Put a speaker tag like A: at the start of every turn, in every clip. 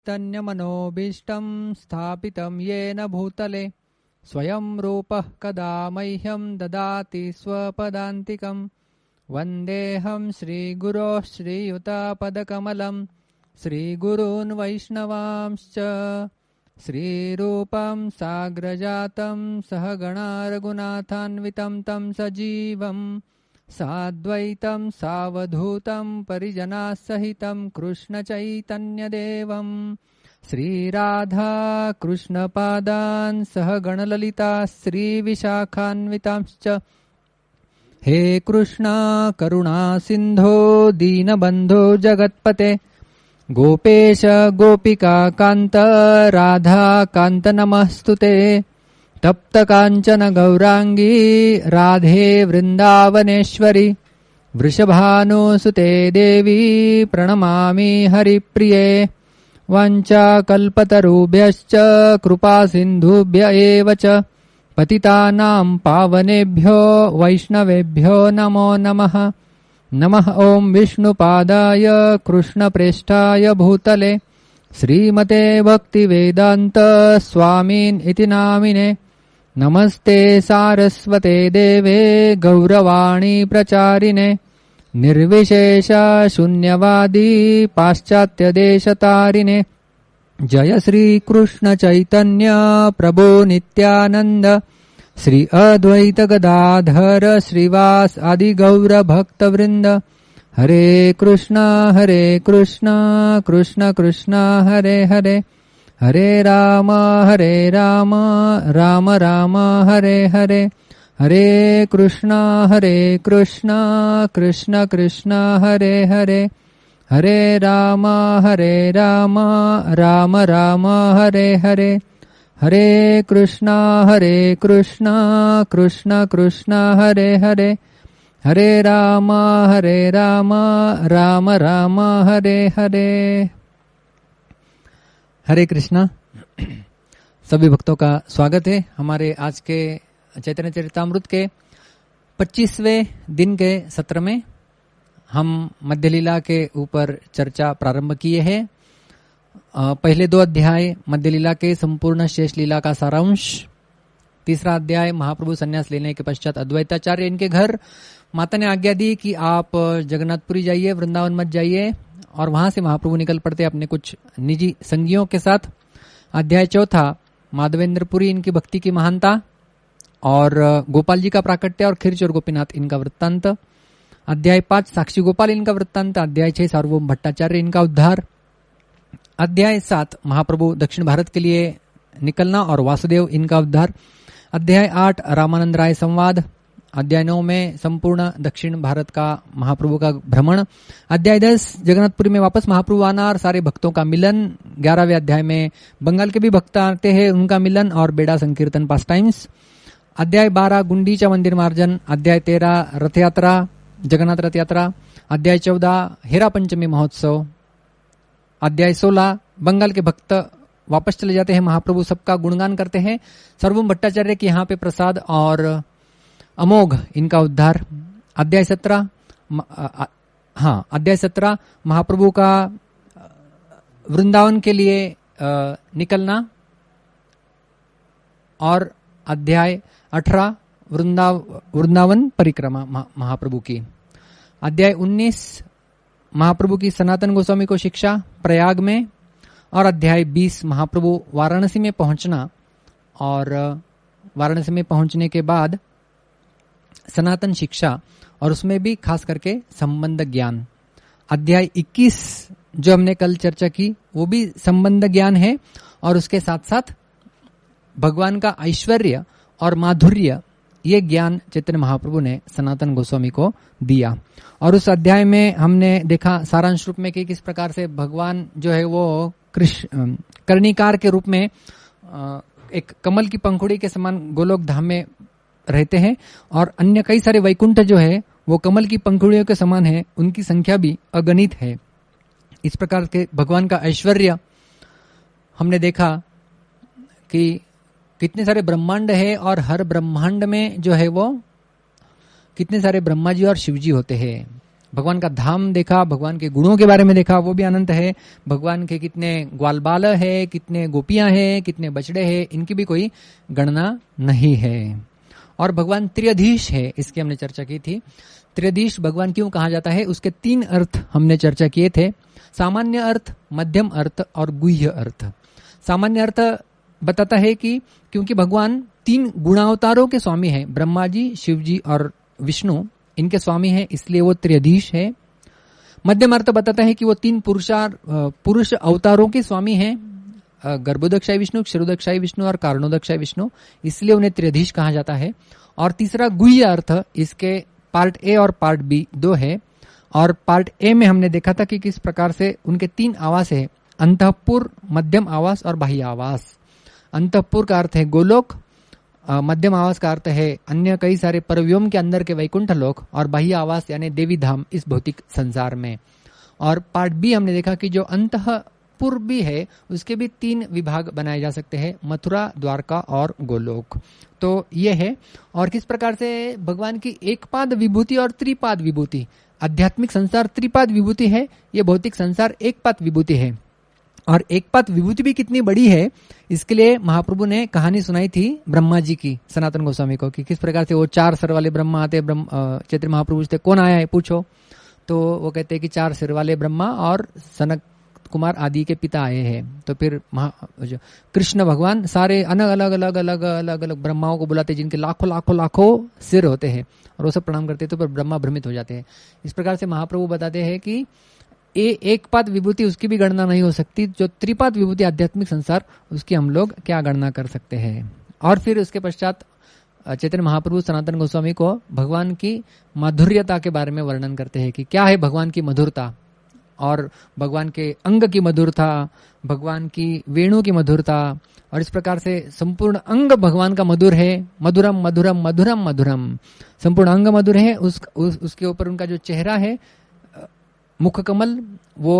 A: तन्यमनोभीष्टं स्थापितं येन भूतले स्वयं रूपः कदा मह्यं ददाति स्वपदान्तिकं वन्देऽहं श्रीगुरोः श्रीयुतापदकमलं श्रीगुरून् वैष्णवांश्च श्रीरूपं साग्रजातं सहगणा रघुनाथान्वितं तं सजीवं साद्वैतं सावधूतं परिजनासहितं कृष्णचैतन्यदेवं श्रीराधा कृष्णपादान् सहगणललिता श्रीविशाखान्वितांश्च हे कृष्णा करुणा सिन्धो दीनबन्धो जगत्पते गोपेश गोपिका कान्त राधा कान्त नमस्तुते तप्त काञ्चन गौरांगी राधे वृन्दावनेश्वरी वृषभानुसुते देवी प्रणमामि हरिप्रिये वाञ्छाकल्पतरुभ्यश्च कृपा सिन्धुभ्य एव च पतितानां पावनेभ्यो वैष्णवेभ्यो नमो नमः। नमः ॐ विष्णुपादाय कृष्णप्रेष्ठाय भूतले श्रीमते भक्तिवेदान्त स्वामिन् इति नामिने नमस्ते सारस्वते देवे गौरवाणी प्रचारिणे निर्विशेष शून्यवादी पाश्चात्यदेशतारिणे जय श्री कृष्ण चैतन्य प्रभु नित्यानंद श्री अद्वैत गदाधर श्रीवास आदि गौर भक्त वृंद हरे कृष्णा कृष्ण कृष्ण हरे हरे हरे राम राम राम हरे हरे हरे कृष्णा कृष्ण कृष्ण हरे हरे हरे राम राम राम हरे हरे हरे कृष्णा कृष्ण कृष्ण हरे हरे हरे राम राम राम हरे हरे। हरे कृष्णा। सभी भक्तों का स्वागत है हमारे आज के चैतन्य चरितामृत के 25वें दिन के सत्र में। हम मध्य लीला के ऊपर चर्चा प्रारंभ किए हैं। पहले 2 अध्याय मध्य लीला के संपूर्ण शेष लीला का सारांश, तीसरा अध्याय महाप्रभु संन्यास लेने के पश्चात अद्वैताचार्य इनके घर माता ने आज्ञा दी कि आप जगन्नाथपुरी जाइए, वृंदावन मत जाइए, और वहां से महाप्रभु निकल पड़ते अपने कुछ निजी संगियों के साथ। अध्याय 4 माधवेंद्रपुरी इनकी भक्ति की महानता और गोपाल जी का प्राकट्य और खिरचोर गोपीनाथ इनका वृत्तांत। अध्याय 5 साक्षी गोपाल इनका वृत्तांत। अध्याय 6 सार्वभौम भट्टाचार्य इनका उद्धार। अध्याय 7 महाप्रभु दक्षिण भारत के लिए निकलना और वासुदेव इनका उद्धार। अध्याय 8 रामानंद राय संवाद। अध्याय 9 में संपूर्ण दक्षिण भारत का महाप्रभु का भ्रमण। अध्याय 10 जगन्नाथपुरी में वापस महाप्रभु आना और सारे भक्तों का मिलन। 11वें अध्याय में बंगाल के भी भक्त आते हैं, उनका मिलन और बेड़ा संकीर्तन पास टाइम्स। अध्याय 12 गुंडीचा मंदिर मार्जन। अध्याय 13 रथ यात्रा, जगन्नाथ रथ यात्रा। अध्याय 14 हेरा पंचमी महोत्सव। अध्याय 16 बंगाल के भक्त वापस चले जाते हैं, महाप्रभु सबका गुणगान करते हैं। सर्वभौम भट्टाचार्य के यहाँ पे प्रसाद और अमोघ इनका उद्धार। अध्याय 17 अध्याय 17 महाप्रभु का वृंदावन के लिए निकलना। और अध्याय 18 वृंदावन परिक्रमा महाप्रभु की। अध्याय 19 महाप्रभु की सनातन गोस्वामी को शिक्षा प्रयाग में। और अध्याय 20 महाप्रभु वाराणसी में पहुंचना और वाराणसी में पहुंचने के बाद सनातन शिक्षा और उसमें भी खास करके संबंध ज्ञान। अध्याय 21 जो हमने कल चर्चा की वो भी संबंध ज्ञान है और उसके साथ साथ भगवान का ऐश्वर्य और माधुर्य, ये ज्ञान चैतन्य महाप्रभु ने सनातन गोस्वामी को दिया। और उस अध्याय में हमने देखा सारांश रूप में कि किस प्रकार से भगवान जो है वो कर्णिकार के रूप में एक कमल की पंखुड़ी के समान गोलोक धाम में रहते हैं और अन्य कई सारे वैकुंठ जो है वो कमल की पंखुड़ियों के समान है, उनकी संख्या भी अगणित है। इस प्रकार के भगवान का ऐश्वर्य हमने देखा कि कितने सारे ब्रह्मांड है और हर ब्रह्मांड में जो है वो कितने सारे ब्रह्मा जी और शिव जी होते हैं। भगवान का धाम देखा, भगवान के गुणों के बारे में देखा, वो भी अनंत है। भगवान के कितने ग्वाल बाल है, कितने गोपियां हैं, कितने बछड़े हैं, इनकी भी कोई गणना नहीं है। और भगवान त्रिअधीश है, इसकी हमने चर्चा की थी। त्रिअधीश भगवान क्यों कहा जाता है, उसके 3 अर्थ हमने चर्चा किए थे, सामान्य अर्थ, मध्यम अर्थ और गुह्य अर्थ। सामान्य अर्थ बताता है कि क्योंकि भगवान 3 गुणावतारों के स्वामी हैं, ब्रह्मा जी, शिव जी और विष्णु, इनके स्वामी हैं, इसलिए वो त्रिअधीश है। मध्यम अर्थ बताता है कि वो 3 पुरुष अवतारों के स्वामी हैं, गर्भोदक्षाई विष्णु, क्षीरोदक्षाई विष्णु और कारणोदक्षाई विष्णु, इसलिए उन्हें त्रिअधीश कहा जाता है। और तीसरा गुह्य अर्थ, इसके पार्ट ए और पार्ट बी 2 है। और पार्ट ए में हमने देखा था कि किस प्रकार से उनके 3 आवास है, अंतःपुर, मध्यम आवास और बाह्य आवास। अंतःपुर का अर्थ है गोलोक, मध्यम आवास का अर्थ है अन्य कई सारे परव्योम के अंदर के वैकुंठ लोक, और बाह्य आवास यानी देवी धाम इस भौतिक संसार में। और पार्ट बी हमने देखा कि जो अंतःपुर भी है उसके भी 3 विभाग बनाए जा सकते हैं, मथुरा, द्वारका और गोलोक। तो ये है। और किस प्रकार से भगवान की एक पाद विभूति और त्रिपाद विभूति, आध्यात्मिक संसार त्रिपाद विभूति है, ये भौतिक संसार एक पाद विभूति है। और एक पाद विभूति भी कितनी बड़ी है, इसके लिए महाप्रभु ने कहानी सुनाई थी ब्रह्मा जी की, सनातन गोस्वामी को, कि किस प्रकार से वो 4 सिर वाले ब्रह्मा आते, चैतन्य महाप्रभु से कौन आया है पूछो, तो वो कहते हैं कि 4 सिर वाले ब्रह्मा और सनक कुमार आदि के पिता आए हैं। तो फिर कृष्ण भगवान सारे अलग अलग ब्रह्माओं को बुलाते, जिनके लाखों सिर होते हैं, और वो सब प्रणाम करते, तो फिर ब्रह्मा भ्रमित हो जाते हैं। इस प्रकार से महाप्रभु बताते हैं कि एक पाद विभूति उसकी भी गणना नहीं हो सकती, जो त्रिपाद विभूति आध्यात्मिक संसार, उसकी हम लोग क्या गणना कर सकते हैं। और फिर उसके पश्चात चैतन्य महाप्रभु सनातन गोस्वामी को भगवान की माधुर्यता के बारे में वर्णन करते हैं कि क्या है भगवान की मधुरता, और भगवान के अंग की मधुरता, भगवान की वेणु की मधुरता, और इस प्रकार से संपूर्ण अंग भगवान का मधुर है। मधुरम मधुरम मधुरम मधुरम, संपूर्ण अंग मधुर है। उसके ऊपर उनका जो चेहरा है, मुख कमल, वो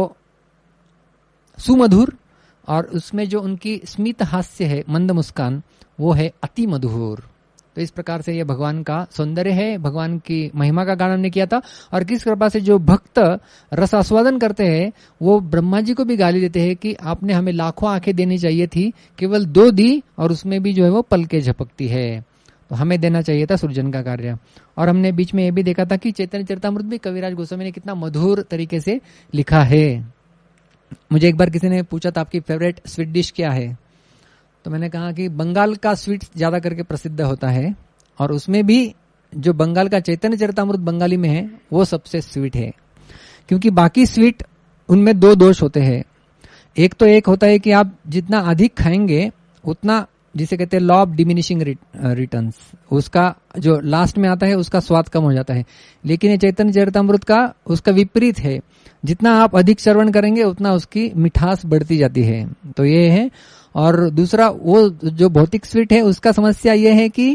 A: सुमधुर, और उसमें जो उनकी स्मित हास्य है, मंद मुस्कान, वो है अति मधुर। तो इस प्रकार से ये भगवान का सौंदर्य है, भगवान की महिमा का गान हमने किया था। और किस कृपा से जो भक्त रस आस्वादन करते हैं, वो ब्रह्मा जी को भी गाली देते हैं कि आपने हमें लाखों आंखें देनी चाहिए थी, केवल 2 दी, और उसमें भी जो है वो पलके झपकती है, तो हमें देना चाहिए था सृजन का कार्य। और हमने बीच में ये भी देखा था कि चैतन्य चरितामृत भी कविराज गोस्वामी ने कितना मधुर तरीके से लिखा है। मुझे एक बार किसी ने पूछा था आपकी फेवरेट स्वीट डिश क्या है, तो मैंने कहा कि बंगाल का स्वीट ज्यादा करके प्रसिद्ध होता है, और उसमें भी जो बंगाल का चैतन्य चरितामृत बंगाली में है वो सबसे स्वीट है। क्योंकि बाकी स्वीट उनमें 2 दोष होते हैं। एक होता है कि आप जितना अधिक खाएंगे उतना, जिसे कहते हैं लॉ ऑफ डिमिनिशिंग रिटर्न्स, उसका जो लास्ट में आता है उसका स्वाद कम हो जाता है। लेकिन ये चैतन्य चरितामृत का उसका विपरीत है, जितना आप अधिक श्रवण करेंगे उतना उसकी मिठास बढ़ती जाती है। तो ये है। और दूसरा, वो जो भौतिक स्वीट है उसका समस्या ये है कि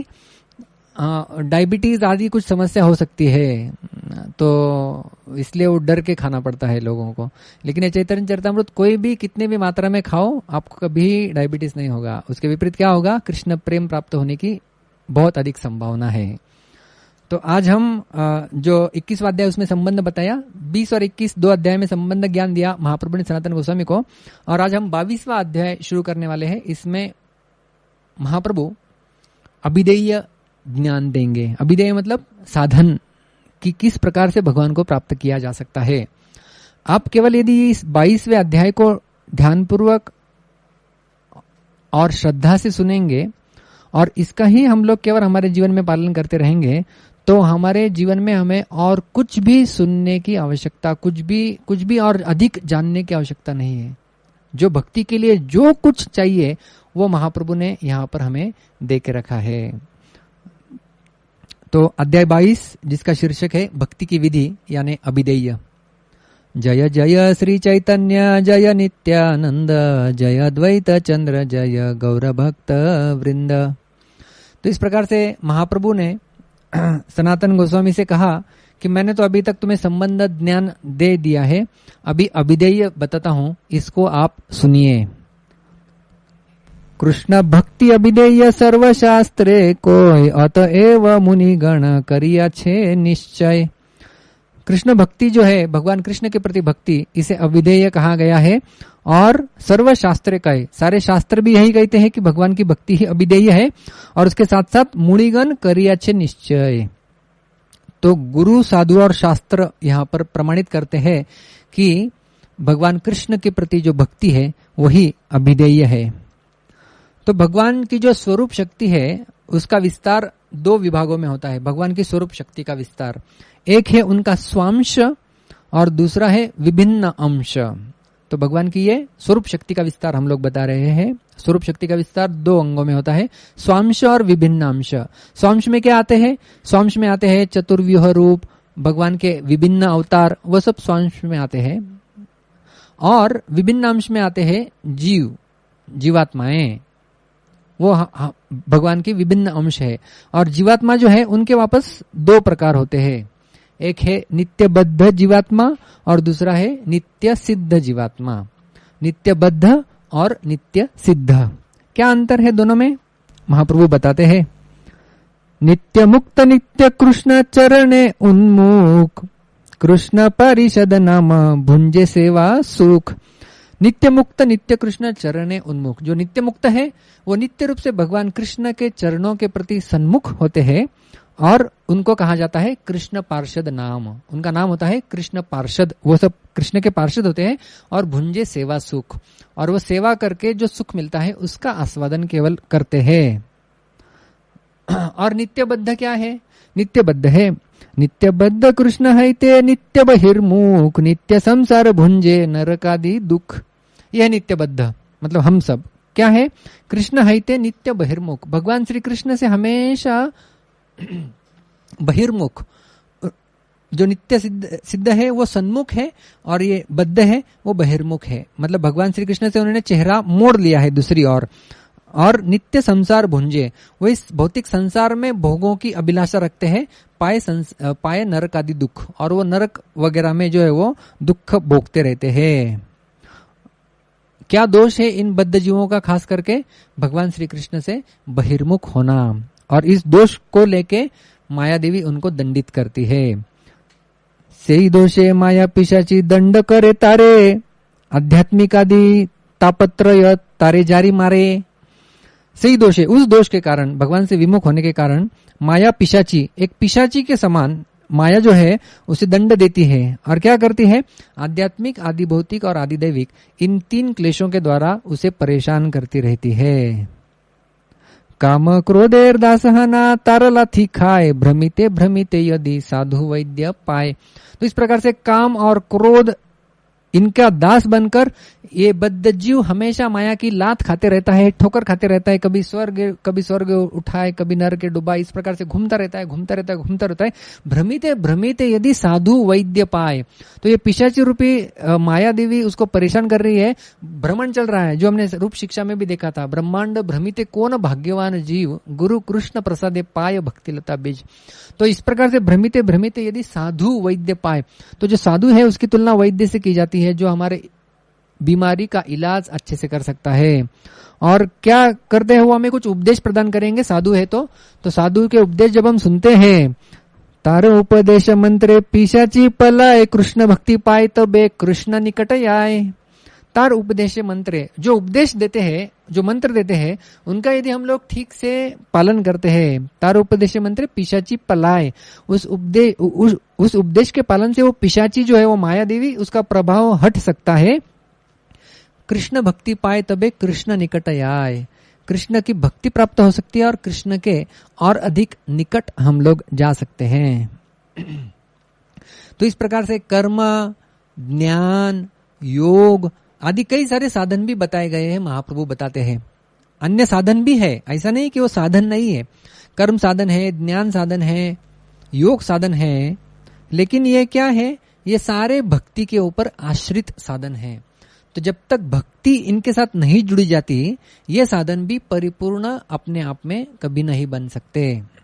A: डायबिटीज आदि कुछ समस्या हो सकती है, तो इसलिए वो डर के खाना पड़ता है लोगों को। लेकिन ये चैतन्य चरितामृत कोई भी कितने भी मात्रा में खाओ, आपको कभी डायबिटीज नहीं होगा। उसके विपरीत क्या होगा, कृष्ण प्रेम प्राप्त होने की बहुत अधिक संभावना है। तो आज हम जो 21वां अध्याय उसमें संबंध बताया, 20 और 21 2 अध्याय में संबंध ज्ञान दिया महाप्रभु ने सनातन गोस्वामी को। और आज हम 22वां अध्याय शुरू करने वाले हैं। इसमें महाप्रभु अभिधेय ज्ञान देंगे। अभिधेय मतलब साधन, कि किस प्रकार से भगवान को प्राप्त किया जा सकता है। आप केवल यदि इस 22वें अध्याय को ध्यानपूर्वक और श्रद्धा से सुनेंगे, और इसका ही हम लोग केवल हमारे जीवन में पालन करते रहेंगे, तो हमारे जीवन में हमें और कुछ भी सुनने की आवश्यकता, कुछ भी और अधिक जानने की आवश्यकता नहीं है। जो भक्ति के लिए जो कुछ चाहिए वो महाप्रभु ने यहाँ पर हमें दे के रखा है। तो अध्याय 22 जिसका शीर्षक है भक्ति की विधि यानी अभिधेय। जय जय श्री चैतन्य जय नित्यानंद, जय द्वैत चंद्र जय गौर भक्त वृंद। तो इस प्रकार से महाप्रभु ने सनातन गोस्वामी से कहा कि मैंने तो अभी तक तुम्हें संबंध ज्ञान दे दिया है, अभी अभिधेय बताता हूं, इसको आप सुनिए। कृष्ण भक्ति अभिधेय सर्वशास्त्रे कोय, अतएव मुनिगण करिया छे निश्चय। कृष्ण भक्ति जो है, भगवान कृष्ण के प्रति भक्ति, इसे अविधेय कहा गया है। और सर्व शास्त्र का है, सारे शास्त्र भी यही कहते हैं कि भगवान की भक्ति ही अविधेय है। और उसके साथ साथ मुनिगण करियाचे निश्चय, तो गुरु साधु और शास्त्र यहाँ पर प्रमाणित करते हैं कि भगवान कृष्ण के प्रति जो भक्ति है वही अभिधेय है। तो भगवान की जो स्वरूप शक्ति है उसका विस्तार दो विभागों में होता है। भगवान की स्वरूप शक्ति का विस्तार, एक है उनका स्वांश और दूसरा है विभिन्न अंश। तो भगवान की ये स्वरूप शक्ति का विस्तार हम लोग बता रहे हैं। स्वरूप शक्ति का विस्तार दो अंगों में होता है, स्वांश और विभिन्न अंश। स्वांश में क्या आते हैं? स्वांश में आते हैं चतुर्व्यूह रूप, भगवान के विभिन्न अवतार, वो सब स्वांश में आते हैं। और विभिन्न अंश में आते हैं जीव, जीवात्माएं, वो भगवान की विभिन्न अंश है। और जीवात्मा जो है उनके वापस दो प्रकार होते हैं, एक है नित्यबद्ध जीवात्मा और दूसरा है नित्य सिद्ध जीवात्मा। नित्यबद्ध और नित्य सिद्ध, क्या अंतर है दोनों में? महाप्रभु बताते हैं, नित्य मुक्त नित्य कृष्ण चरणे उन्मुख, कृष्ण परिषद नाम भुंजे सेवा सुख। नित्य मुक्त नित्य कृष्ण चरणे उन्मुख, जो नित्य मुक्त है वो नित्य रूप से भगवान कृष्ण के चरणों के प्रति सन्मुख होते हैं और उनको कहा जाता है कृष्ण पार्षद नाम। उनका नाम होता है कृष्ण पार्षद, वो सब कृष्ण के पार्षद होते हैं। और भुंजे सेवा सुख, और वो सेवा करके जो सुख मिलता है उसका आस्वादन केवल करते हैं। और नित्यबद्ध क्या है? नित्यबद्ध है, नित्यबद्ध कृष्ण है ते नित्य बहिर्मुख, नित्य संसार भुंजे नरकादि दुख। यह नित्यबद्ध मतलब हम सब क्या है? कृष्ण है ते नित्य बहिर्मुख, भगवान श्री कृष्ण से हमेशा बहिर्मुख, जो नित्य सिद्ध है वो सन्मुख है और ये बद्ध है वो बहिर्मुख है। मतलब भगवान श्री कृष्ण से उन्होंने चेहरा मोड़ लिया है दूसरी ओर। और नित्य संसार भुंजे, वो इस भौतिक संसार में भोगों की अभिलाषा रखते हैं, पाए नरक आदि दुख, और वो नरक वगैरह में जो है वो दुख भोगते रहते हैं। क्या दोष है इन बद्ध जीवों का? खास करके भगवान श्री कृष्ण से बहिर्मुख होना, और इस दोष को लेके माया देवी उनको दंडित करती है। सेई दोषे माया पिशाची दंड करे तारे, आध्यात्मिक आदि तापत्रय तारे जारी मारे। सही दोष है, उस दोष के कारण, भगवान से विमुख होने के कारण माया पिशाची, एक पिशाची के समान माया जो है उसे दंड देती है। और क्या करती है? आध्यात्मिक, आदि भौतिक और आदि दैविक, इन तीन क्लेशों के द्वारा उसे परेशान करती रहती है। काम क्रोधेर दासहना तारला थी खाए, भ्रमिते भ्रमिते यदि साधु वैद्य पाए। तो इस प्रकार से काम और क्रोध इनका दास बनकर ये बद्ध जीव हमेशा माया की लात खाते रहता है, ठोकर खाते रहता है, कभी स्वर्ग उठाए, कभी नरक के डुबाए, इस प्रकार से घूमता रहता है। भ्रमिते भ्रमिते यदि साधु वैद्य पाए, तो ये पिशाची रूपी माया देवी उसको परेशान कर रही है। भ्रमण चल रहा है, जो हमने रूप शिक्षा में भी देखा था, ब्रह्मांड भ्रमिते कौन भाग्यवान जीव, गुरु कृष्ण प्रसादे पाय भक्ति लता बीज। तो इस प्रकार से भ्रमिते भ्रमिते यदि साधु वैद्य पाए, तो जो साधु है उसकी तुलना वैद्य से की जाती है, जो हमारे बीमारी का इलाज अच्छे से कर सकता है। और क्या करते हैं? वो हमें कुछ उपदेश प्रदान करेंगे, साधु है तो साधु के उपदेश जब हम सुनते हैं, तार उपदेश मंत्रे पिशाची पलाए, कृष्ण भक्ति पाए तबे कृष्ण निकट आए। तार उपदेश मंत्रे, जो उपदेश देते हैं, जो मंत्र देते हैं, उनका यदि हम लोग ठीक से पालन करते हैं, तार उपदेश मंत्रे पिशाची पलाए, उस उपदेश के पालन से वो पिशाची जो है, वो माया देवी, उसका प्रभाव हट सकता है। कृष्ण भक्ति पाए तबे कृष्ण निकट आए, कृष्ण की भक्ति प्राप्त हो सकती है और कृष्ण के और अधिक निकट हम लोग जा सकते हैं। तो इस प्रकार से कर्म, ज्ञान, योग आदि कई सारे साधन भी बताए गए हैं। महाप्रभु बताते हैं अन्य साधन भी है, ऐसा नहीं कि वो साधन नहीं है। कर्म साधन है, ज्ञान साधन है, योग साधन है, लेकिन ये क्या है? ये सारे भक्ति के ऊपर आश्रित साधन है। तो जब तक भक्ति इनके साथ नहीं जुड़ी जाती, ये साधन भी परिपूर्ण अपने आप में कभी नहीं बन सकते।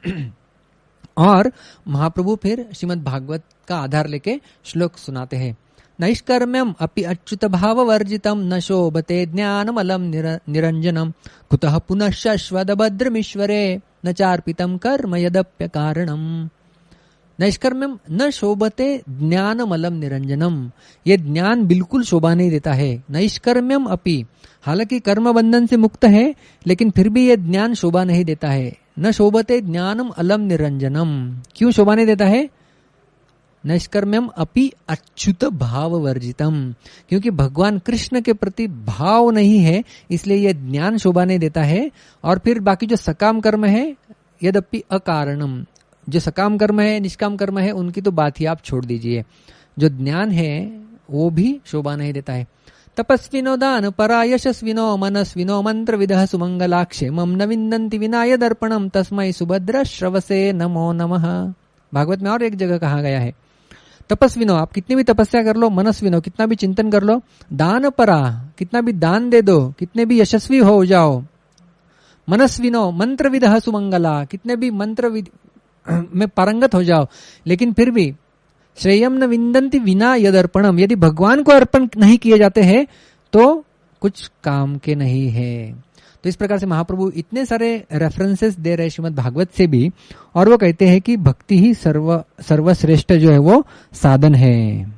A: और महाप्रभु फिर श्रीमद् भागवत का आधार लेके श्लोक सुनाते हैं। नैष्कर्म्यम अपि अच्युत भाव वर्जितम न शोभते ज्ञानमलम निरंजनम, कुतः पुनश्च श्वदभद्रमीश्वरे न चार्पितम कर्म यदप्य कारणम। नैष्कर्म्यम न शोभते ज्ञानमलम निरंजनम, ये ज्ञान बिल्कुल शोभा नहीं देता है। नैष्कर्म्यम अपि, हालांकि कर्म बंधन से मुक्त है लेकिन फिर भी ये ज्ञान शोभा नहीं देता है। न शोभते ज्ञानम अलम निरंजनम, क्यों शोभा नहीं देता है? नैष्कर्म्यम अपि अच्युत भाव वर्जितम, क्योंकि भगवान कृष्ण के प्रति भाव नहीं है, इसलिए यह ज्ञान शोभा नहीं देता है। और फिर बाकी जो सकाम कर्म है, यद्यपि अकारणम, जो सकाम कर्म है, निष्काम कर्म है, उनकी तो बात ही आप छोड़ दीजिए। जो ज्ञान है वो भी शोभा नहीं देता है। तपस्विनो दान परा यशस्विनो मनस्विनो मंत्र विदः सुमंगलाक्षेमं न विन्दन्ति विनाय दर्पणम तस्मै सुभद्र श्रवसे नमो नमः। भागवत में और एक जगह कहा गया है, तपस्विनो, आप कितनी भी तपस्या कर लो, मनस्विनो, कितना भी चिंतन कर लो, दान परा, कितना भी दान दे दो, कितने भी यशस्वी हो जाओ, मनस्विनो मंत्र विदः सुमंगला, कितने भी मंत्र में पारंगत हो जाओ, लेकिन फिर भी श्रेयम न विन्दन्ति विना यदर्पणम, यदि भगवान को अर्पण नहीं किए जाते हैं तो कुछ काम के नहीं है। तो इस प्रकार से महाप्रभु इतने सारे रेफरेंसेस दे रहे श्रीमद् भागवत से भी, और वो कहते हैं कि भक्ति ही सर्वश्रेष्ठ जो है वो साधन है।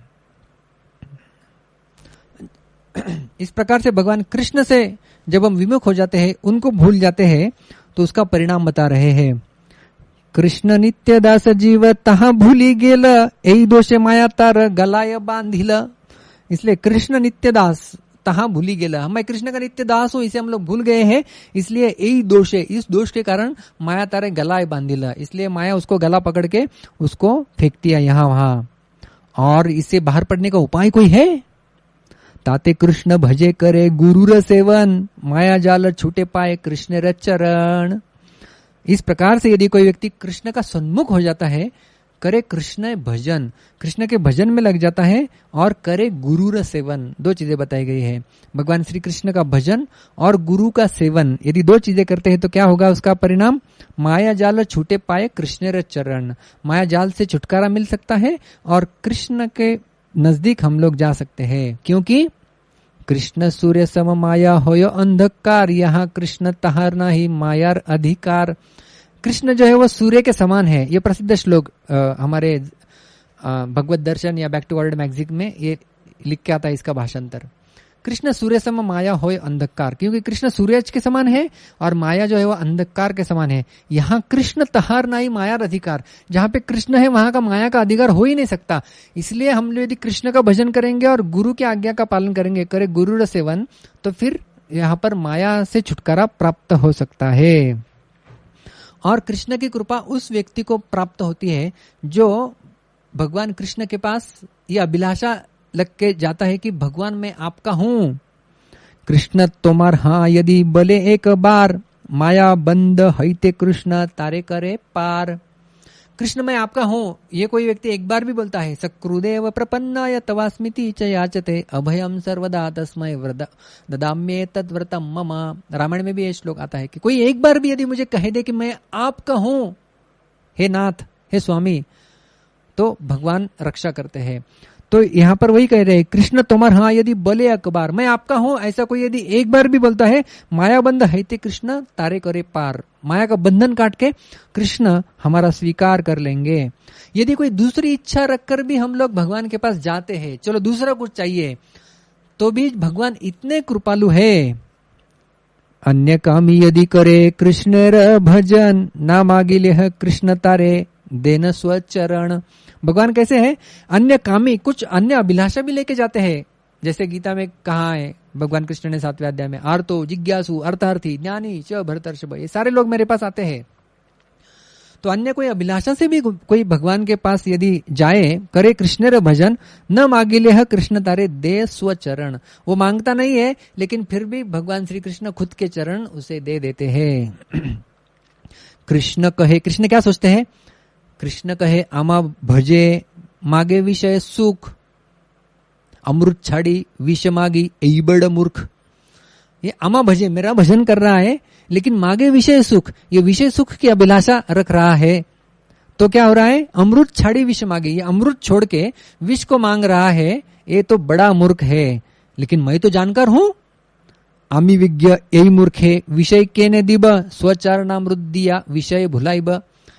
A: इस प्रकार से भगवान कृष्ण से जब हम विमुख हो जाते हैं, उनको भूल जाते हैं, तो उसका परिणाम बता रहे हैं। कृष्ण नित्य दास जीव तहा भूली गेल, एई दोषे माया तार गलाय बांधिल। इसलिए कृष्ण नित्य दास तहा भूली गेल, मैं कृष्ण का नित्य दास हूं, इसे हम लोग भूल गए हैं, इसलिए एई दोषे, इस दोष के कारण माया तारे गलाय बांधिल, इसलिए माया उसको गला पकड़ के उसको फेंक दिया यहाँ वहां। और इससे बाहर पड़ने का उपाय कोई है? ताते कृष्ण भजे करे गुरुर सेवन, माया जाल छूटे पाए कृष्ण र चरण। इस प्रकार से यदि कोई व्यक्ति कृष्ण का सन्मुख हो जाता है, करे कृष्ण भजन, कृष्ण के भजन में लग जाता है, और करे गुरुर सेवन, दो चीजें बताई गई है, भगवान श्री कृष्ण का भजन और गुरु का सेवन, यदि दो चीजें करते हैं तो क्या होगा उसका परिणाम? माया जाल छूटे पाए कृष्ण र चरण, माया जाल से छुटकारा मिल सकता है और कृष्ण के नजदीक हम लोग जा सकते हैं। क्योंकि कृष्ण सूर्य सम माया होयो अंधकार, यहाँ कृष्ण तहार नाही मायार अधिकार। कृष्ण जो है वो सूर्य के समान है, ये प्रसिद्ध श्लोक हमारे भगवत दर्शन या बैक टू वर्ल्ड मैगजीन में ये लिख के आता है इसका भाषांतर। कृष्ण सूर्य सम माया होय अंधकार, क्योंकि कृष्ण सूर्य के समान है और माया जो है वो अंधकार के समान है। यहाँ कृष्ण तहार नाही मायार अधिकार, जहाँ पे कृष्ण है वहां का माया का अधिकार हो ही नहीं सकता। इसलिए हम लोग यदि कृष्ण का भजन करेंगे और गुरु की आज्ञा का पालन करेंगे, करे गुरु सेवन, तो फिर यहाँ पर माया से छुटकारा प्राप्त हो सकता है। और कृष्ण की कृपा उस व्यक्ति को प्राप्त होती है जो भगवान कृष्ण के पास ये अभिलाषा लग के जाता है कि भगवान मैं आपका हूं। कृष्ण तोमार हाँ यदि बले एक बार, माया बंद हईते कृष्ण तारे करे पार। कृष्ण मैं आपका हूं, ये कोई व्यक्ति एक बार भी बोलता है, सकृदेव प्रपन्नाय तवास्मिति च याचते अभयम सर्वदा तस्मै ददाम्ये तद्व्रतम मम। रामायण में भी ये श्लोक आता है कि कोई एक बार भी यदि मुझे कह दे कि मैं आपका हूं, हे नाथ, हे स्वामी, तो भगवान रक्षा करते हैं। तो यहाँ पर वही कह रहे हैं, कृष्ण तोमर हाँ यदि बले अकबार, मैं आपका हूं, ऐसा कोई यदि एक बार भी बोलता है, माया बंद हैते कृष्ण तारे करे पार, माया का बंधन काट के कृष्ण हमारा स्वीकार कर लेंगे। यदि कोई दूसरी इच्छा रखकर भी हम लोग भगवान के पास जाते हैं, चलो दूसरा कुछ चाहिए, तो भी भगवान इतने कृपालु है। अन्य कामी यदि करे कृष्ण र भजन, ना मागिले कृष्ण तारे देन स्वचरण। भगवान कैसे है? अन्य कामी, कुछ अन्य अभिलाषा भी लेके जाते हैं, जैसे गीता में कहा है भगवान कृष्ण ने 7वें अध्याय में, आर्तो जिज्ञासु अर्थार्थी ज्ञानी च भरतर्षभ, ये सारे लोग मेरे पास आते हैं। तो अन्य कोई अभिलाषा से भी कोई भगवान के पास यदि जाए, करे कृष्ण र भजन, न मागिले कृष्ण तारे दे स्वचरण, वो मांगता नहीं है लेकिन फिर भी भगवान श्री कृष्ण खुद के चरण उसे दे देते हैं। कृष्ण कहे, कृष्ण क्या सोचते हैं? कृष्ण कहे आमा भजे मागे विषय सुख, अमृत छाड़ी विष मागी ऐ बड़ मूर्ख। ये आमा भजे, मेरा भजन कर रहा है, लेकिन मागे विषय सुख, ये विषय सुख की अभिलाषा रख रहा है, तो क्या हो रहा है? अमृत छाड़ी विष मागे, ये अमृत छोड़ के विष को मांग रहा है, ये तो बड़ा मूर्ख है। लेकिन मैं तो जानकार हूं, आमी विज्ञ यही मूर्ख है, विषय केने दिब स्वचारणामृत दिया विषय भुलाइब।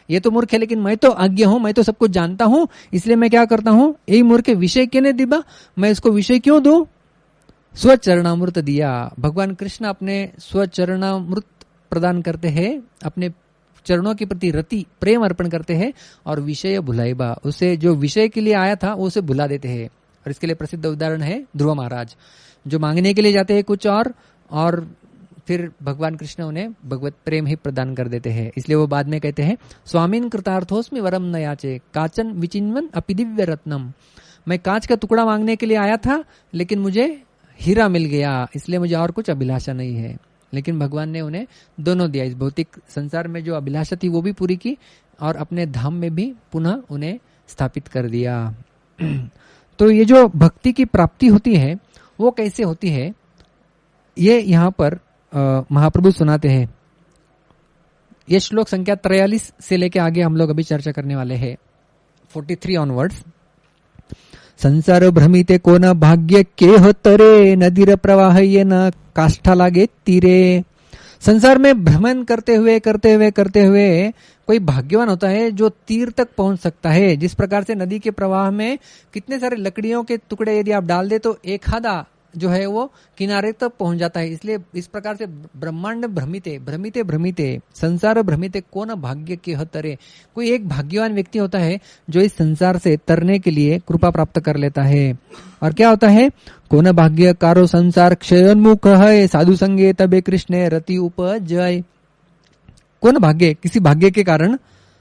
A: ये तो मूर्ख है लेकिन मैं तो अज्ञ हूं, मैं तो सब कुछ जानता हूं, इसलिए मैं क्या करता हूं, यही मूर्ख विषय के ने दिबा, मैं इसको विषय क्यों दूं। स्वचरणामृत दिया, भगवान कृष्ण अपने स्वचरणामृत प्रदान करते हैं, अपने चरणों के प्रति रति प्रेम अर्पण करते हैं और विषय भुलाइबा, उसे जो विषय के लिए आया था वो उसे भुला देते हैं। और इसके लिए प्रसिद्ध उदाहरण है ध्रुव महाराज, जो मांगने के लिए जाते हैं कुछ और फिर भगवान कृष्ण उन्हें भगवत प्रेम ही प्रदान कर देते हैं। इसलिए वो बाद में कहते हैं, स्वामीन कृतार्थोस्मि वरम न याचे काचन विचिन्वन अपि दिव्य रत्नम, मैं कांच का टुकड़ा मांगने के लिए आया था लेकिन मुझे हीरा मिल गया, इसलिए मुझे और कुछ अभिलाषा नहीं है। लेकिन भगवान ने उन्हें दोनों दिया, इस भौतिक संसार में जो अभिलाषा थी वो भी पूरी की और अपने धाम में भी पुनः उन्हें स्थापित कर दिया। तो ये जो भक्ति की प्राप्ति होती है वो कैसे होती है, ये यहाँ पर महाप्रभु सुनाते हैं। ये श्लोक संख्या 43 से लेके आगे हम लोग अभी चर्चा करने वाले हैं, 43 ऑनवर्ड्स। संसार भ्रमिते को न भाग्य के हो तरे, नदीर प्रवाह ये न काष्ठा लागे तीरे। संसार में भ्रमण करते हुए कोई भाग्यवान होता है जो तीर तक पहुंच सकता है। जिस प्रकार से नदी के प्रवाह में कितने सारे लकड़ियों के टुकड़े यदि आप डाल दे तो एक आधा जो है वो किनारे तक पहुंच जाता है। इसलिए इस प्रकार से ब्रह्मांड भ्रमिते संसार भ्रमिते कौन भाग्य के तरे, कोई एक भाग्यवान व्यक्ति होता है जो इस संसार से तरने के लिए कृपा प्राप्त कर लेता है। और क्या होता है, कौन भाग्य कारो संसार क्षयोन्मुख है, साधु संगे तबे कृष्ण रति उपजय। कौन भाग्य, किसी भाग्य के कारण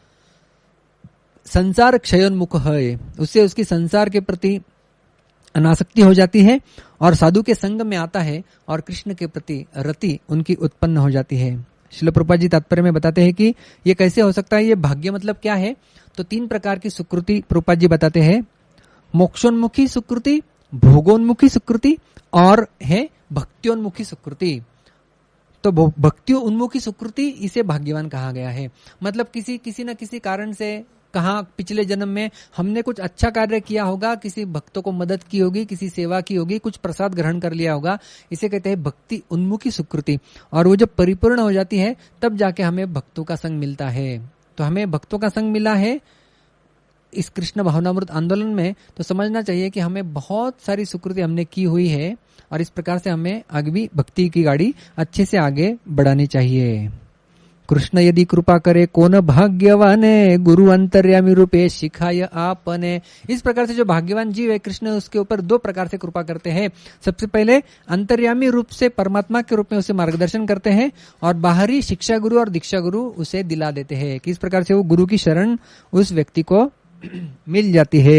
A: संसार क्षयोन्मुख है, उससे उसकी संसार के प्रति अनासक्ति हो जाती है और साधु के संग में आता है और कृष्ण के प्रति रति उनकी उत्पन्न हो जाती है। श्रील प्रभुपाद जी तात्पर्य में बताते हैं कि ये कैसे हो सकता है, ये भाग्य मतलब क्या है। तो 3 प्रकार की सुकृति प्रभुपाद जी बताते हैं, मोक्षोन्मुखी सुकृति, भोगोन्मुखी सुकृति और है भक्त्योन्मुखी सुकृति। तो भक्ति उन्मुखी सुकृति इसे भाग्यवान कहा गया है। मतलब किसी न किसी कारण से, कहा पिछले जन्म में हमने कुछ अच्छा कार्य किया होगा, किसी भक्तों को मदद की होगी, किसी सेवा की होगी, कुछ प्रसाद ग्रहण कर लिया होगा, इसे कहते हैं भक्ति उन्मुखी सुकृति। और वो जब परिपूर्ण हो जाती है तब जाके हमें भक्तों का संग मिलता है। तो हमें भक्तों का संग मिला है इस कृष्ण भावनामृत आंदोलन में, तो समझना चाहिए कि हमें बहुत सारी सुकृति हमने की हुई है और इस प्रकार से हमें आगे भी भक्ति की गाड़ी अच्छे से आगे बढ़ानी चाहिए। कृष्ण यदि कृपा करे कौन भाग्यवाने, गुरु अंतर्यामी रूपे सिखाय आपने। इस प्रकार से जो भाग्यवान जीव है, कृष्ण उसके ऊपर 2 प्रकार से कृपा करते हैं। सबसे पहले अंतर्यामी रूप से परमात्मा के रूप में उसे मार्गदर्शन करते हैं और बाहरी शिक्षा गुरु और दीक्षा गुरु उसे दिला देते हैं। किस प्रकार से वो गुरु की शरण उस व्यक्ति को मिल जाती है।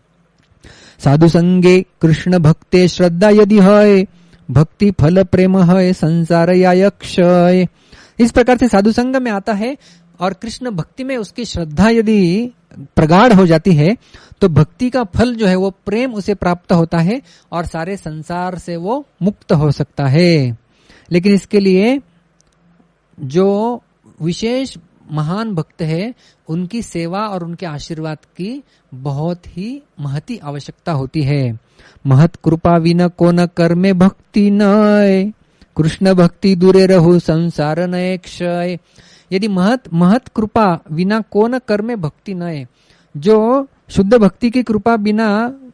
A: साधु संगे कृष्ण भक्ते श्रद्धा यदि है, भक्ति फल प्रेम है संसार या क्षय। इस प्रकार से साधु संग में आता है और कृष्ण भक्ति में उसकी श्रद्धा यदि प्रगाढ़ हो जाती है तो भक्ति का फल जो है वो प्रेम उसे प्राप्त होता है और सारे संसार से वो मुक्त हो सकता है। लेकिन इसके लिए जो विशेष महान भक्त है उनकी सेवा और उनके आशीर्वाद की बहुत ही महती आवश्यकता होती है। महत कृपा विन को न कर्मे भक्ति नय, कृष्ण भक्ति दूरे रहो संसार नय क्षय। यदि महत कृपा बिना कौन कर्मे भक्ति नय, जो शुद्ध भक्ति की कृपा बिना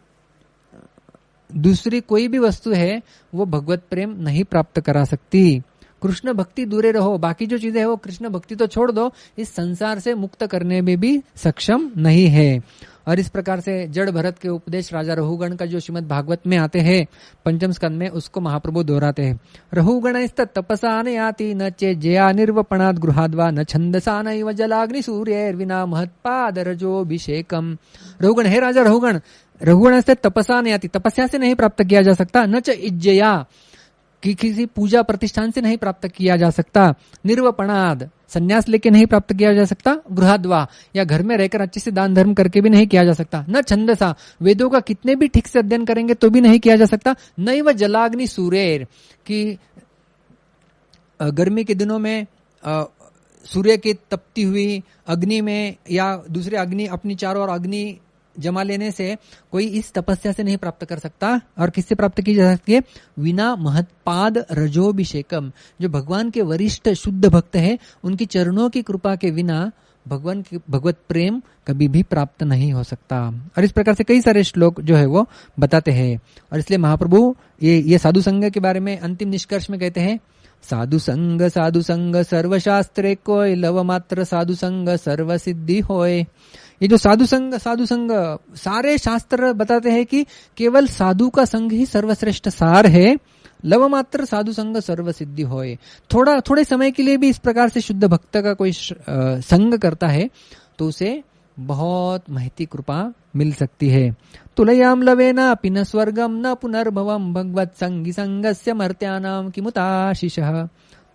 A: दूसरी कोई भी वस्तु है वो भगवत प्रेम नहीं प्राप्त करा सकती। कृष्ण भक्ति दूरे रहो, बाकी जो चीजें है वो कृष्ण भक्ति तो छोड़ दो, इस संसार से मुक्त करने में भी सक्षम नहीं है। और इस प्रकार से जड़ भरत के उपदेश राजा रहुगण का जो श्रीमद् भागवत में आते हैं 5म स्कंद में, उसको महाप्रभु दोहराते हैं। रहुगण तपसा न याति न चे जया निर्वपणाद गृहाद्वा न छंदसा नैव जलाग्नि सूर्यैर्विना महत्पाद रजोभिषेकम। रहुगण, हे राजा रहुगण, रहुगण तपसा न याति, तपस्या से नहीं प्राप्त किया जा सकता, न च इज्जया कि किसी पूजा प्रतिष्ठान से नहीं प्राप्त किया जा सकता, निर्वपणाद संन्यास लेके नहीं प्राप्त किया जा सकता, गृहाद्वा या घर में रहकर अच्छे से दान धर्म करके भी नहीं किया जा सकता, न छंदसा वेदों का कितने भी ठीक से अध्ययन करेंगे तो भी नहीं किया जा सकता, नैव जलाग्नि सूर्यैर कि गर्मी के दिनों में सूर्य की तपती हुई अग्नि में या दूसरे अग्नि अपनी चारों ओर अग्नि जमा लेने से कोई इस तपस्या से नहीं प्राप्त कर सकता। और किससे प्राप्त की जा सकती है? विना महत्पाद रजोभिषेकम, जो भगवान के वरिष्ठ शुद्ध भक्त हैं उनकी चरणों की कृपा के बिना भगवत प्रेम कभी भी प्राप्त नहीं हो सकता। और इस प्रकार से कई सारे श्लोक जो है वो बताते हैं। और इसलिए महाप्रभु ये साधु संग के बारे में अंतिम निष्कर्ष में कहते हैं, साधु संग सर्वशास्त्रे कोय, लव मात्र साधु संग सर्व सिद्धि होय। ये जो साधु संग सारे शास्त्र बताते हैं कि केवल साधु का संग ही सर्वश्रेष्ठ सार है। लव मात्र साधु संग सर्व सिद्धि होए। थोड़े समय के लिए भी इस प्रकार से शुद्ध भक्त का कोई संग करता है तो उसे बहुत महती कृपा मिल सकती है। तुलयाम लवेना पिन स्वर्गम न पुनर्भवम भगवत संगी संगस्य मर्त्यानाम किमुताशिषः।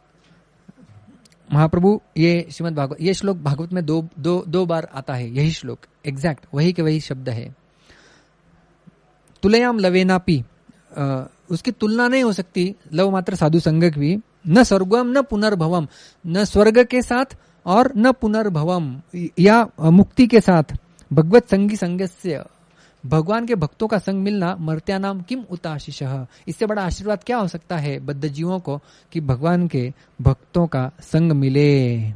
A: महाप्रभु ये श्रीमद् भागवत, ये श्लोक भागवत में दो बार आता है। यही श्लोक एग्जैक्ट वही के वही शब्द है। तुलयाम लवेनापि, उसकी तुलना नहीं हो सकती लव मात्र साधु संग की। न स्वर्गम न पुनर्भवम, न स्वर्ग के साथ और न पुनर्भवम या मुक्ति के साथ। भगवत संगी संगस्य, भगवान के भक्तों का संग मिलना, मर्त्यानाम किम उताशिषः, इससे बड़ा आशीर्वाद क्या हो सकता है बद्ध जीवों को कि भगवान के भक्तों का संग मिले।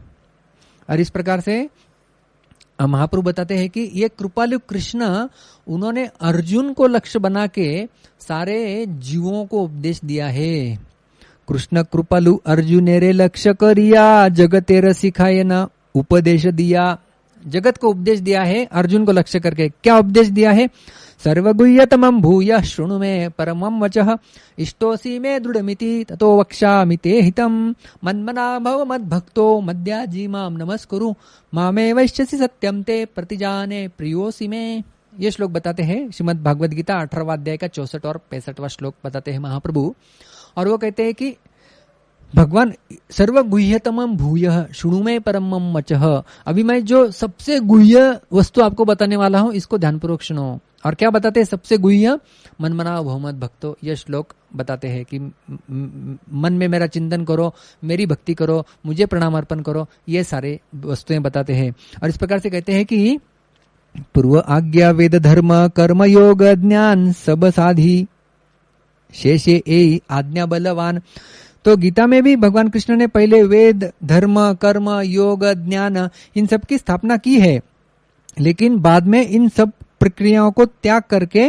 A: और इस प्रकार से महाप्रभु बताते हैं कि ये कृपालु कृष्ण, उन्होंने अर्जुन को लक्ष्य बना के सारे जीवों को उपदेश दिया है। कृष्ण कृपालु अर्जुनेरे लक्ष्य करिया, जगतेर सिखाए न उपदेश दिया। जगत को उपदेश दिया है अर्जुन को लक्ष्य करके। क्या उपदेश दिया है? सर्वगुह्यतमं भूय शृणु मे परमं वचः, इष्टोऽसि मे दृढमिति ततो वक्ष्यामि ते हितं, मन्मना भव मद्भक्तो मद्याजी मां नमस्कुरु, मामे वैश्यसि सत्यं ते प्रतिजाने प्रियोऽसि मे। ये श्लोक बताते हैं श्रीमद् भागवत गीता 18वां अध्याय का 64 और 65वां श्लोक बताते हैं महाप्रभु। और वो कहते हैं कि भगवान सर्वगुह्यतमं भूयः शृणु मे परमं वचः। अभी मैं जो सबसे गुह्य वस्तु आपको बताने वाला हूं, इसको ध्यानपूर्वक सुनो। और क्या बताते हैं सबसे गुह्य? मनमना भवमद भक्तो। यह श्लोक बताते हैं कि मन में मेरा चिंतन करो, मेरी भक्ति करो, मुझे प्रणाम अर्पण करो। ये सारे वस्तुएं बताते हैं। और इस प्रकार से कहते हैं कि पूर्व आज्ञा वेद धर्म कर्म योग ज्ञान सब साधी, शेषे ए आज्ञा बलवान। तो गीता में भी भगवान कृष्ण ने पहले वेद धर्म कर्म योग ज्ञान इन सब की स्थापना की है, लेकिन बाद में इन सब प्रक्रियाओं को त्याग करके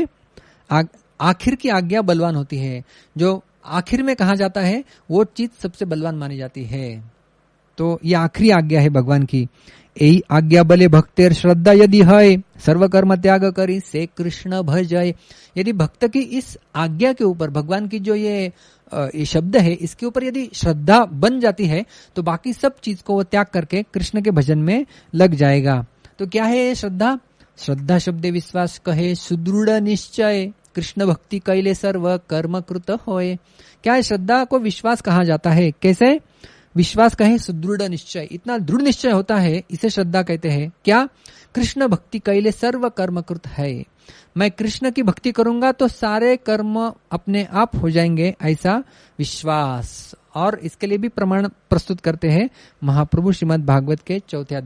A: आखिर की आज्ञा बलवान होती है। जो आखिर में कहा जाता है वो चीज सबसे बलवान मानी जाती है। तो ये आखिरी आज्ञा है भगवान की। यही आज्ञा बले भक्तेर श्रद्धा यदि है, सर्व कर्म त्याग करी से कृष्ण भजय। यदि भक्त की इस आज्ञा के ऊपर, भगवान की जो ये शब्द है, इसके ऊपर यदि श्रद्धा बन जाती है तो बाकी सब चीज को वो त्याग करके कृष्ण के भजन में लग जाएगा। तो क्या है ये श्रद्धा? श्रद्धा शब्दे विश्वास कहे सुदृढ़ निश्चय, कृष्ण भक्ति कैले सर्व कर्म कृत होए। क्या है? श्रद्धा को विश्वास कहा जाता है। कैसे? विश्वास कहे सुदृढ़ निश्चय, इतना दृढ़ निश्चय होता है, इसे श्रद्धा कहते हैं। क्या? कृष्ण भक्ति कैले सर्व कर्म कृत है। मैं कृष्ण की भक्ति करूंगा तो सारे कर्म अपने आप हो जाएंगे, ऐसा विश्वास। और इसके लिए भी प्रमाण प्रस्तुत करते हैं महाप्रभु श्रीमद् भागवत के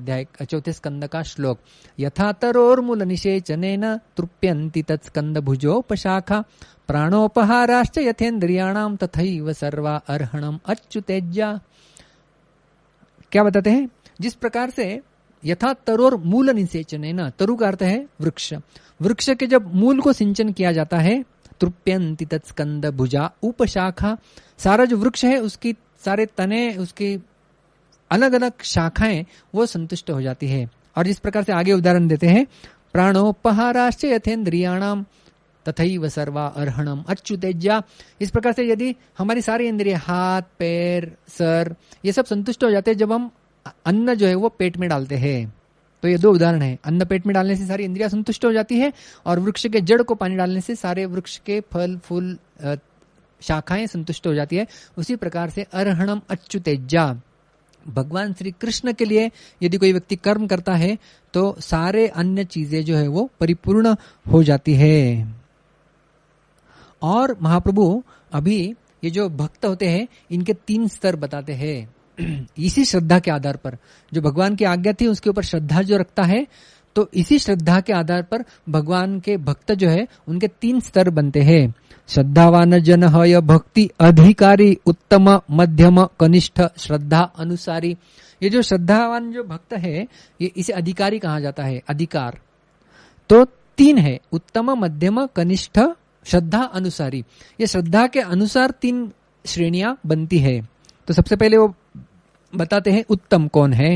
A: 4 स्कंद का श्लोक। यथा तरोर्मूल निषेचनेन तृप्यन्ति तत्स्कंद भुजोपशाखा, प्राणोपहाराश्च यथेन्द्रियाणाम तथैव सर्वा अर्हणम अच्युतेज्या। क्या बताते हैं? जिस प्रकार से यथा तरोर मूल निषेचनेन, तरु का अर्थ है वृक्ष, वृक्ष के जब मूल को सिंचन किया जाता है, तृप्यन्ति तत्स्कंद भुजा उपशाखा, सारा जो वृक्ष है उसकी सारे तने, उसकी अलग अलग शाखाएं वो संतुष्ट हो जाती है। और इस प्रकार से आगे उदाहरण देते हैं, प्राणोपहाराश्च यथेन्द्रियाणाम तथैव सर्वा अर्हणम अच्युतेज्या। इस प्रकार से यदि हमारी सारी इंद्रिय, हाथ पैर सर, ये सब संतुष्ट हो जाते हैं जब हम अन्न जो है वो पेट में डालते हैं। तो ये 2 उदाहरण है। अन्न पेट में डालने से सारी इंद्रियां संतुष्ट हो जाती है, और वृक्ष के जड़ को पानी डालने से सारे वृक्ष के फल फूल शाखाएं संतुष्ट हो जाती है। उसी प्रकार से अर्हणम अच्युतेज्या, भगवान श्री कृष्ण के लिए यदि कोई व्यक्ति कर्म करता है तो सारे अन्य चीजें जो है वो परिपूर्ण हो जाती है। और महाप्रभु अभी ये जो भक्त होते हैं इनके 3 स्तर बताते हैं। इसी श्रद्धा के आधार पर, जो भगवान की आज्ञा थी उसके ऊपर श्रद्धा जो रखता है, तो इसी श्रद्धा के आधार पर भगवान के भक्त जो है उनके 3 स्तर बनते हैं। श्रद्धावान जन है भक्ति अधिकारी, उत्तम, मध्यम, कनिष्ठ, श्रद्धा अनुसारी। ये जो श्रद्धावान जो भक्त है ये इसे अधिकारी कहा जाता है। अधिकार तो 3 है, उत्तम, मध्यम, कनिष्ठ, श्रद्धा अनुसारी। ये श्रद्धा के अनुसार 3 श्रेणियां बनती है। तो सबसे पहले वो बताते हैं उत्तम कौन है।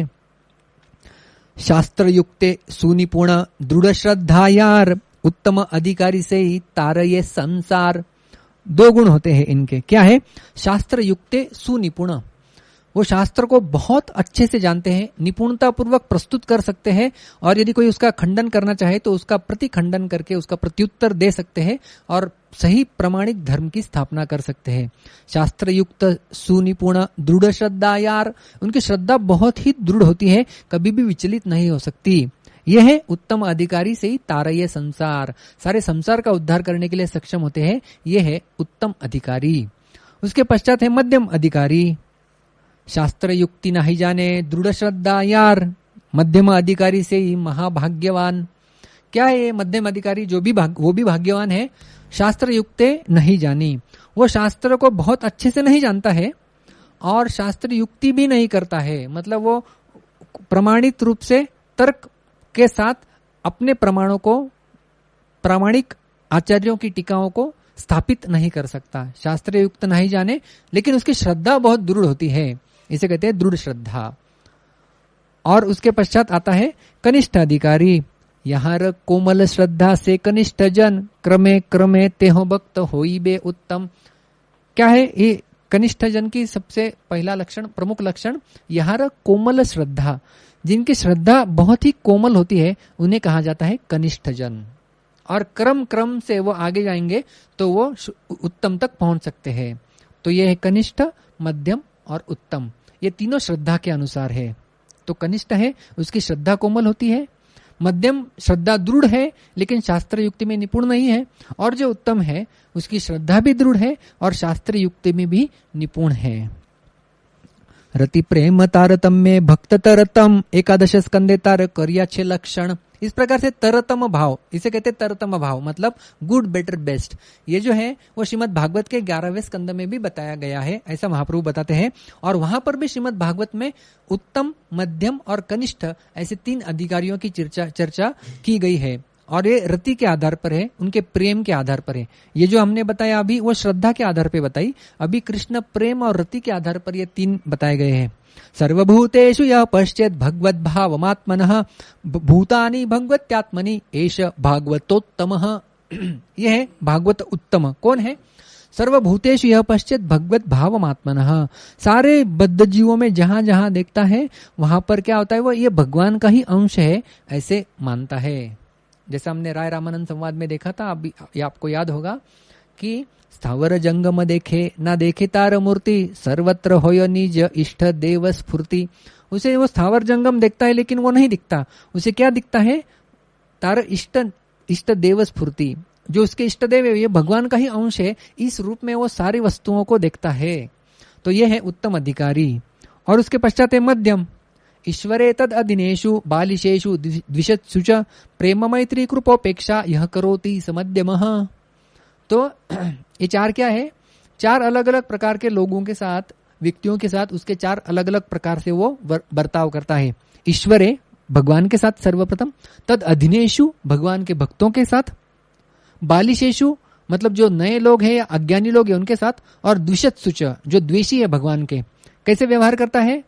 A: शास्त्र युक्ते सुनिपुण दृढ़ श्रद्धा यार, उत्तम अधिकारी से ही तारये संसार। 2 गुण होते हैं इनके। क्या है? शास्त्र युक्ते सुनिपुण, वो शास्त्र को बहुत अच्छे से जानते हैं, निपुणता पूर्वक प्रस्तुत कर सकते हैं, और यदि कोई उसका खंडन करना चाहे तो उसका प्रतिखंडन करके उसका प्रत्युत्तर दे सकते हैं और सही प्रमाणिक धर्म की स्थापना कर सकते हैं। शास्त्र युक्त सुनिपुण दृढ़ श्रद्धा यार, उनकी श्रद्धा बहुत ही दृढ़ होती है, कभी भी विचलित नहीं हो सकती। यह है उत्तम अधिकारी से ही तारये संसार, सारे संसार का उद्धार करने के लिए सक्षम होते हैं। यह है उत्तम अधिकारी। उसके पश्चात है मध्यम अधिकारी। शास्त्र युक्ति नहीं जाने दृढ़ श्रद्धा यार, मध्यम अधिकारी से ही महाभाग्यवान। क्या है ये मध्यम अधिकारी? वो भी भाग्यवान है। शास्त्र युक्ते नहीं जानी, वो शास्त्र को बहुत अच्छे से नहीं जानता है और शास्त्र युक्ति भी नहीं करता है, मतलब वो प्रमाणित रूप से तर्क के साथ अपने प्रमाणों को, प्रामाणिक आचार्यों की टीकाओं को स्थापित नहीं कर सकता। शास्त्र युक्त नहीं जाने, लेकिन उसकी श्रद्धा बहुत दृढ़ होती है, इसे कहते हैं दृढ़ श्रद्धा। और उसके पश्चात आता है कनिष्ठ अधिकारी। यहाँ कोमल श्रद्धा से कनिष्ठ जन, क्रमे क्रमे तेहो भक्त होई बे उत्तम। क्या है ये कनिष्ठ जन की सबसे पहला लक्षण, प्रमुख लक्षण? यहाँ कोमल श्रद्धा, जिनकी श्रद्धा बहुत ही कोमल होती है उन्हें कहा जाता है कनिष्ठ जन। और क्रम क्रम से वो आगे जाएंगे तो वो उत्तम तक पहुंच सकते हैं। तो ये है कनिष्ठ, मध्यम और उत्तम। ये तीनों श्रद्धा के अनुसार है। तो कनिष्ठ है, उसकी श्रद्धा कोमल होती है। मध्यम श्रद्धा दृढ़ है लेकिन शास्त्र युक्ति में निपुण नहीं है। और जो उत्तम है उसकी श्रद्धा भी दृढ़ है और शास्त्र युक्ति में भी निपुण है। रति प्रेम तारतम्य भक्त तरतम, एकादश स्कंदे तार करियाछे लक्षण। इस प्रकार से तरतम भाव, इसे कहते हैं तरतम भाव, मतलब गुड बेटर बेस्ट। ये जो है वो श्रीमद् भागवत के 11वें स्कंद में भी बताया गया है, ऐसा महाप्रभु बताते हैं। और वहां पर भी श्रीमद् भागवत में उत्तम, मध्यम और कनिष्ठ ऐसे 3 अधिकारियों की चर्चा की गई है। और ये रति के आधार पर है, उनके प्रेम के आधार पर है। ये जो हमने बताया अभी वो श्रद्धा के आधार पर बताई, अभी कृष्ण प्रेम और रति के आधार पर ये 3 बताए गए हैं। सर्वभूतेषु यः पश्चेत् भगवद्भावमात्मनः भूतानि भगवत्यात्मनि एष भागवतोत्तमः। यह है भागवत उत्तम। कौन है? सर्वभूतेषु यः पश्चेत् भगवद्भावमात्मनः, सारे बद्ध जीवों में जहां जहां देखता है वहां पर क्या होता है, वो ये भगवान का ही अंश है ऐसे मानता है। जैसा हमने राय रामानंद संवाद में देखा था, अभी ये आपको याद होगा कि स्थावर जंगम देखे ना देखे तार मूर्ति, सर्वत्र होय निज इष्ट देव स्फूर्ति। उसे वो स्थावर जंगम देखता है लेकिन वो नहीं दिखता, उसे क्या दिखता है? तार इष्ट देव स्फूर्ति, जो उसके इष्ट देव है ये भगवान का ही अंश है, इस रूप में वो सारी वस्तुओं को देखता है। तो ये है उत्तम अधिकारी। और उसके पश्चात है मध्यम। ईश्वरे तद अधीनेषु बालिशेषु द्विषत्सु च प्रेम मैत्री कृपोपेक्षा यह करोति समध्यमः। तो ये 4 क्या है? 4 अलग अलग प्रकार के लोगों के साथ, व्यक्तियों के साथ उसके 4 अलग अलग प्रकार से वो बर्ताव करता है। ईश्वरे, भगवान के साथ सर्वप्रथम, तद अधीनेषु, भगवान के भक्तों के साथ, बालिशेषु मतलब जो नए लोग हैं या अज्ञानी लोग हैं उनके साथ, और द्विषत्सु च, जो द्वेषी है भगवान के। कैसे व्यवहार करता है?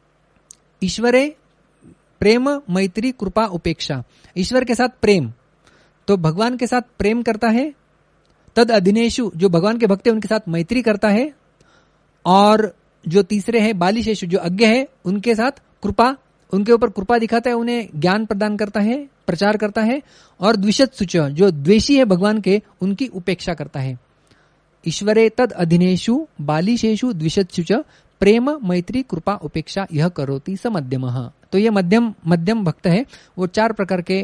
A: ईश्वरे प्रेम मैत्री कृपा उपेक्षा, ईश्वर के साथ प्रेम, तो भगवान के साथ प्रेम करता है। तद अधीनेषु, जो भगवान के भक्त है उनके साथ मैत्री करता है। और जो तीसरे हैं बालिशेषु, जो अज्ञ है उनके साथ कृपा, उनके ऊपर कृपा दिखाता है, उन्हें ज्ञान प्रदान करता है, प्रचार करता है। और द्विषत्सु च, जो द्वेषी है भगवान के, उनकी उपेक्षा करता है। ईश्वरे तद अधीनेषु बालिशेषु द्विषत्सु च प्रेम मैत्री कृपा उपेक्षा यह करोति स मध्यमः। तो ये मध्यम भक्त है, वो 4 प्रकार के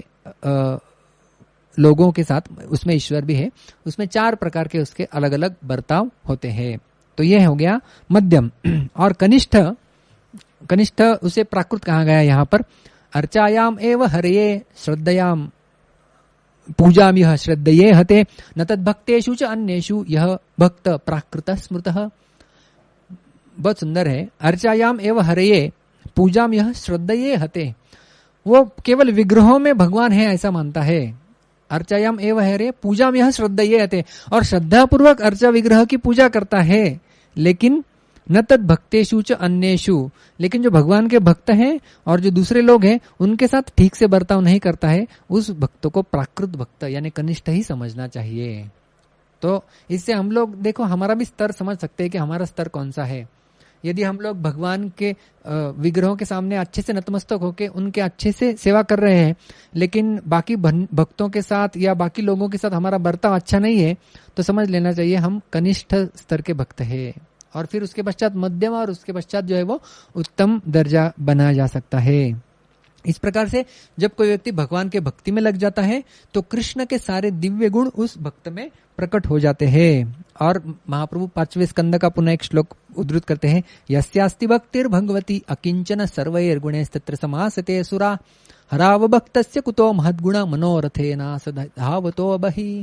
A: लोगों के साथ, उसमें ईश्वर भी है, उसमें 4 प्रकार के उसके अलग अलग बर्ताव होते हैं। तो यह हो गया मध्यम। और कनिष्ठ उसे प्राकृत कहा गया यहाँ पर। अर्चायाम एव हरये श्रद्धयाम पूजामिह श्रद्धये हते न तद्भक्तेषु च अन्येषु यह भक्त प्राकृत स्मृतः। बहुत सुंदर है। अर्चायाम एव हरये पूजामिह श्रद्धये हते, वो केवल विग्रहों में भगवान है ऐसा मानता है। अर्चायाम एव हरे पूजामिह श्रद्धये हते, और श्रद्धा पूर्वक अर्चा विग्रह की पूजा करता है, लेकिन न तद भक्तेषु च अन्येषु, लेकिन जो भगवान के भक्त हैं और जो दूसरे लोग हैं उनके साथ ठीक से बर्ताव नहीं करता है, उस भक्त को प्राकृत भक्त यानी कनिष्ठ ही समझना चाहिए। तो इससे हम लोग देखो हमारा भी स्तर समझ सकते हैं कि हमारा स्तर कौन सा है। यदि हम लोग भगवान के विग्रहों के सामने अच्छे से नतमस्तक होके उनके अच्छे से सेवा कर रहे हैं, लेकिन बाकी भक्तों के साथ या बाकी लोगों के साथ हमारा बर्ताव अच्छा नहीं है, तो समझ लेना चाहिए हम कनिष्ठ स्तर के भक्त हैं। और फिर उसके पश्चात मध्यम और उसके पश्चात जो है वो उत्तम दर्जा बनाया जा सकता है। इस प्रकार से जब कोई व्यक्ति भगवान के भक्ति में लग जाता है तो कृष्ण के सारे दिव्य गुण उस भक्त में प्रकट हो जाते हैं। और महाप्रभु 5वें स्कंद का पुनः एक श्लोक उद्धृत करते हैं, यस्यास्ति भक्तिर् भगवती अकिंचन सर्वैर्गुणैस्तत्र समासते सुरा हराव भक्तस्य कुतो महद्गुण मनोरथेन सधावतो अबहि।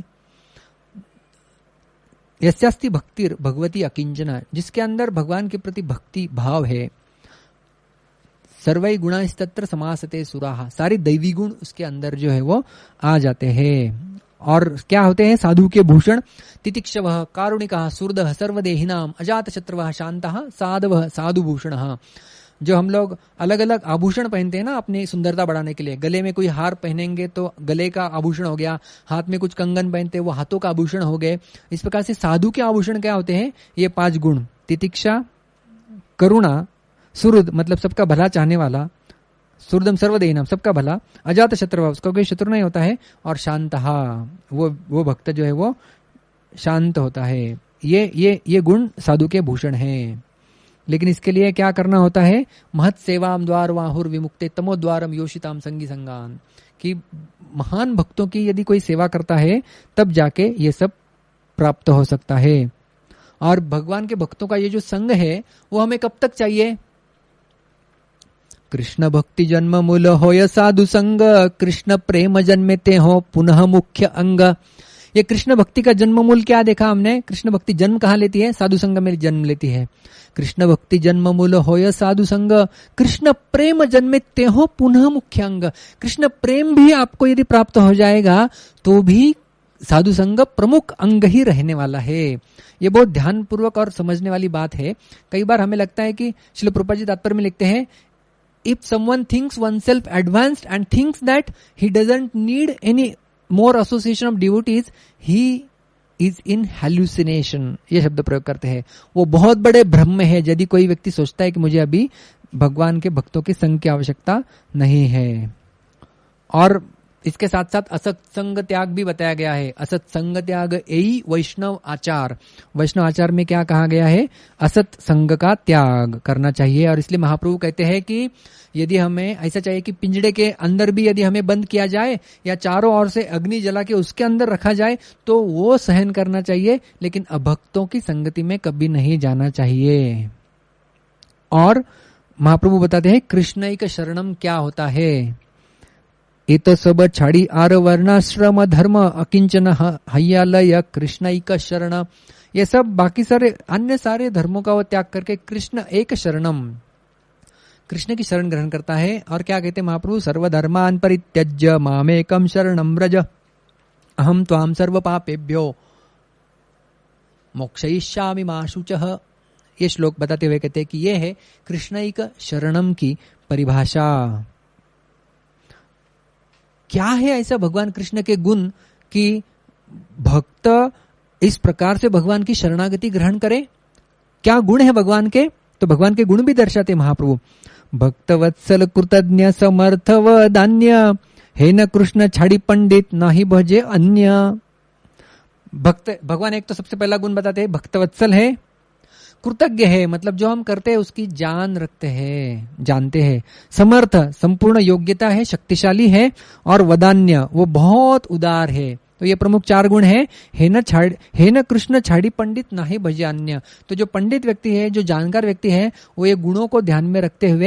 A: यस्यास्ति भक्तिर् भगवती अकिंचन, जिसके अंदर भगवान के प्रति भक्ति भाव है, सर्वै गुणास्तत्र समासते सुराः, सारी दैवी गुण उसके अंदर जो है वो आ जाते हैं। और क्या होते हैं? साधु के भूषण, तितिक्षवः कारुणिकः सुहृदः सर्वदेहिनाम अजात शत्रुवः शान्तः साधवः साधुभूषणः। जो हम लोग अलग अलग आभूषण पहनते हैं ना अपनी सुंदरता बढ़ाने के लिए, गले में कोई हार पहनेंगे तो गले का आभूषण हो गया, हाथ में कुछ कंगन पहनते हैं वो हाथों का आभूषण हो गए। इस प्रकार से साधु के आभूषण क्या होते हैं? ये 5 गुण, तितिक्षा, करुणा, सुहृद मतलब सबका भला चाहने वाला, सुहृदम सर्वदेहिनाम सबका भला, अजात शत्रु उसका कोई शत्रु नहीं होता है, और शांतः वो भक्त जो है वो शांत होता है। ये गुण साधु के भूषण हैं। लेकिन इसके लिए क्या करना होता है? महत् सेवाम द्वार वाहुर विमुक्ते तमो द्वारम योषिताम संगी संगान, कि महान भक्तों की यदि कोई सेवा करता है तब जाके ये सब प्राप्त हो सकता है। और भगवान के भक्तों का ये जो संग है वो हमें कब तक चाहिए? कृष्ण भक्ति जन्म मूल होय साधु संग, कृष्ण प्रेम जन्मेते हो पुनः मुख्य अंग। ये कृष्ण भक्ति का जन्म मूल क्या देखा हमने? कृष्ण भक्ति जन्म कहाँ लेती है? साधु संग में जन्म लेती है। कृष्ण भक्ति जन्म मूल होय साधु संग, कृष्ण प्रेम जन्मेते हो पुनः मुख्य अंग। कृष्ण प्रेम भी आपको यदि प्राप्त हो जाएगा तो भी साधु संग प्रमुख अंग ही रहने वाला है। ये बहुत ध्यान पूर्वक और समझने वाली बात है। कई बार हमें लगता है कि श्रील प्रभुपाद जी तात्पर्य में लिखते हैं, if someone thinks oneself advanced and thinks that he doesn't need any more association of devotees, he is in hallucination, ये शब्द प्रयोग करते हैं। वो बहुत बड़े भ्रम में है यदि कोई व्यक्ति सोचता है कि मुझे अभी भगवान के भक्तों की संग की आवश्यकता नहीं है। और इसके साथ साथ असत्संग त्याग भी बताया गया है। असत्संग त्याग यही वैष्णव आचार। वैष्णव आचार में क्या कहा गया है? असत संग का त्याग करना चाहिए। और इसलिए महाप्रभु कहते हैं कि यदि हमें ऐसा चाहिए कि पिंजड़े के अंदर भी यदि हमें बंद किया जाए या चारों ओर से अग्नि जला के उसके अंदर रखा जाए तो वो सहन करना चाहिए, लेकिन अभक्तों की संगति में कभी नहीं जाना चाहिए। और महाप्रभु बताते हैं कृष्णैक शरणम क्या होता है। इत सब छाड़ी आर वर्णाश्रम धर्म अकिंचन हय्यालय कृष्णैक शरण। ये सब बाकी सारे अन्य सारे धर्मों का वो त्याग करके कृष्ण एक शरणम, कृष्ण की शरण ग्रहण करता है। और क्या कहते हैं महाप्रभु? सर्वधर्मान परित्यज्य मामेकम शरणं व्रज अहम त्वाम सर्व पापेभ्यो मोक्षयिष्यामि मा शुचः। ये श्लोक बताते हुए कहते हैं कि ये है कृष्णैक शरणम की परिभाषा। क्या है ऐसा भगवान कृष्ण के गुण कि भक्त इस प्रकार से भगवान की शरणागति ग्रहण करे? क्या गुण है भगवान के? तो भगवान के गुण भी दर्शाते महाप्रभु। भक्त वत्सल कृतज्ञ समर्थ वदान्य हे न कृष्ण छाड़ी पंडित नाही भजे अन्य। भक्त भगवान एक तो सबसे पहला गुण बताते हैं भक्त वत्सल है, कृतज्ञ है मतलब जो हम करते हैं उसकी जान रखते हैं, जानते हैं। समर्थ संपूर्ण योग्यता है, शक्तिशाली है। और वदान्य वो बहुत उदार है। तो ये प्रमुख 4 गुण है। हे न कृष्ण छाड़ी पंडित ना ही भजे अन्य। तो जो पंडित व्यक्ति है, जो जानकार व्यक्ति है, वो ये गुणों को ध्यान में रखते हुए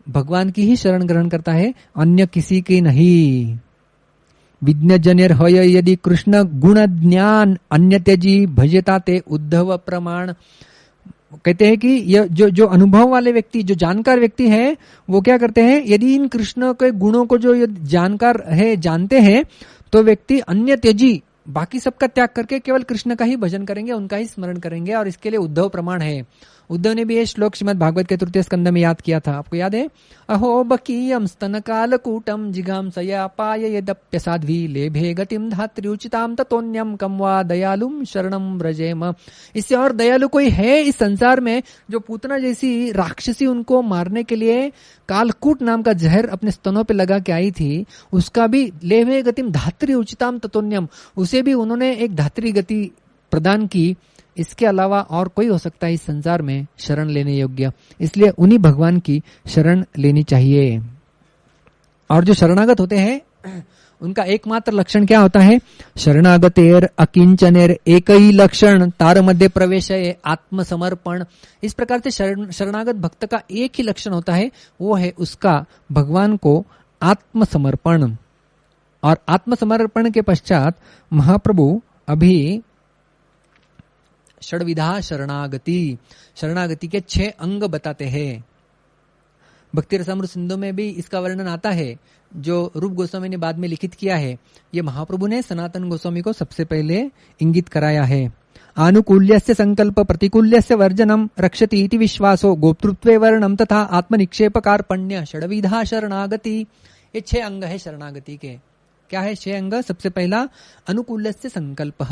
A: भगवान की ही शरण ग्रहण करता है, अन्य किसी की नहीं। विज्ञजनिर हय यदि कृष्ण गुण ज्ञान अन्य त्यजी भजता ते उद्धव प्रमाण। कहते हैं कि ये जो अनुभव वाले व्यक्ति, जो जानकार व्यक्ति है, वो क्या करते हैं, यदि इन कृष्ण के गुणों को जो जानकार है, जानते हैं, तो व्यक्ति अन्य त्यजी, बाकी सबका त्याग करके केवल कृष्ण का ही भजन करेंगे, उनका ही स्मरण करेंगे। और इसके लिए उद्धव प्रमाण है। उद्धव ने भी ये श्लोक श्रीमद् भागवत के तृतीय स्कंद में याद किया था, आपको याद है? अहो बकीयम स्तन कालकूटम जिगाम सया पाय यदप्य साध्वी लेभे गतिम धात्र्युचिताम ततोन्यम कम वा दयालुम शरणम व्रजेम। इससे और दयालु कोई है इस संसार में? जो पूतना जैसी राक्षसी उनको मारने के लिए कालकूट नाम का जहर अपने स्तनों पे लगा के आई थी, उसका भी लेभे गतिम धात्री उचिताम ततोन्यम, उसे भी उन्होंने एक धात्री गति प्रदान की। इसके अलावा और कोई हो सकता है इस संसार में शरण लेने योग्य? इसलिए उन्हीं भगवान की शरण लेनी चाहिए। और जो शरणागत होते हैं उनका एकमात्र लक्षण क्या होता है? शरणागतेर अकिंचनेर एकई लक्षण तार मध्य प्रवेश है आत्मसमर्पण। इस प्रकार से शरणागत भक्त का एक ही लक्षण होता है, वो है उसका भगवान को आत्मसमर्पण। और आत्मसमर्पण के पश्चात महाप्रभु अभी षड्विधा शरणागति के 6 अंग बताते हैं। भक्ति रसामृत सिंधु में भी इसका वर्णन आता है, जो रूप गोस्वामी ने बाद में लिखित किया है। ये महाप्रभु ने सनातन गोस्वामी को सबसे पहले इंगित कराया है। आनुकूल्यस्य संकल्प प्रतिकूल्यस्य वर्जनम रक्षति इति विश्वासो गोप्तृत्वे वर्णम तथा आत्मनिक्षेप कार्पण्य षड्विधा शरणागति। ये 6 अंग है शरणागति के। क्या है 6 अंग? सबसे पहला अनुकूल्यस्य संकल्प,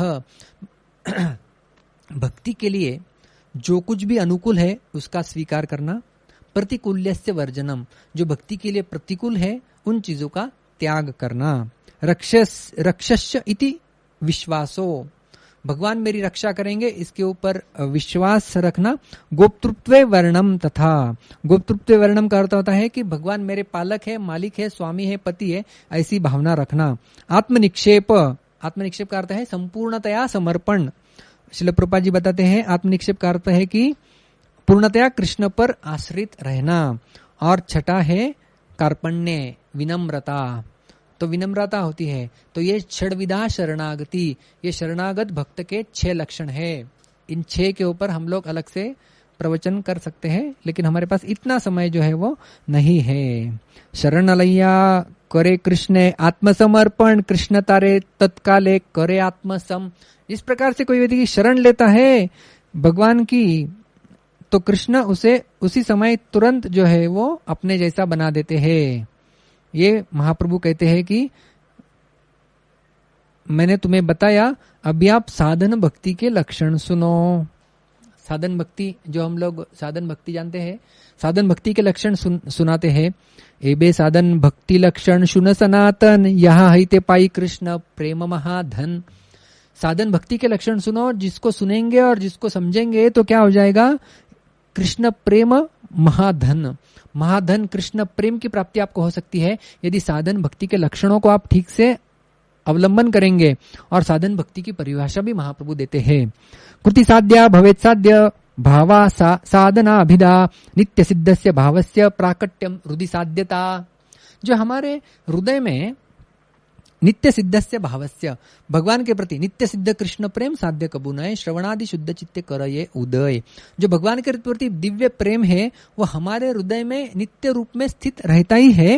A: भक्ति के लिए जो कुछ भी अनुकूल है उसका स्वीकार करना। प्रतिकूल्यस्य वर्जनम, जो भक्ति के लिए प्रतिकूल है उन चीजों का त्याग करना। रक्षस्य इति विश्वासो, भगवान मेरी रक्षा करेंगे इसके ऊपर विश्वास रखना। गोप्तृत्वे वर्णम, तथा गोप्तृत्वे वर्णम का अर्थ होता है कि भगवान मेरे पालक है, मालिक है, स्वामी है, पति है, ऐसी भावना रखना। आत्मनिक्षेप, आत्मनिक्षेप का अर्थ है संपूर्णतया समर्पण। श्रील प्रभुपाद जी बताते हैं आत्मनिक्षेप का अर्थ है कि पूर्णतया कृष्ण पर आश्रित रहना। और छठा है कार्पण्य, विनम्रता। तो विनम्रता होती है। तो ये षड्विधा शरणागति, ये शरणागत भक्त के 6 लक्षण है। इन 6 के ऊपर हम लोग अलग से प्रवचन कर सकते हैं, लेकिन हमारे पास इतना समय जो है वो नहीं है। शरणलैया करे कृष्ण आत्मसमर्पण, कृष्ण तारे तत्काले करे आत्मसम। इस प्रकार से कोई व्यक्ति शरण लेता है भगवान की, तो कृष्ण उसे उसी समय तुरंत जो है वो अपने जैसा बना देते हैं। ये महाप्रभु कहते हैं कि मैंने तुम्हें बताया, अभी आप साधन भक्ति के लक्षण सुनो। साधन भक्ति, जो हम लोग साधन भक्ति जानते हैं, साधन भक्ति के लक्षण सुनाते हैं। एबे साधन भक्ति लक्षण सुन सनातन, यहाँ हईते पाई कृष्ण प्रेम महाधन। साधन भक्ति के लक्षण सुनो, जिसको सुनेंगे और जिसको समझेंगे तो क्या हो जाएगा? कृष्ण प्रेम महाधन। महाधन कृष्ण प्रेम की प्राप्ति आपको हो सकती है यदि साधन भक्ति के लक्षणों को आप ठीक से अवलंबन करेंगे। और साधन भक्ति की परिभाषा भी महाप्रभु देते हैं। कृति साध्या भवेत साध्य भावा साधना अभिधा नित्य सिद्धस्य भावस्य प्राकट्यम हृदय साध्यता। जो हमारे हृदय में नित्य सिद्धस्य भावस्य, भगवान के प्रति नित्य सिद्ध कृष्ण प्रेम साध्य कबू नय, श्रवणादि शुद्ध चित्ते करये उदय। जो भगवान के प्रति दिव्य प्रेम है वो हमारे हृदय में नित्य रूप में स्थित रहता ही है।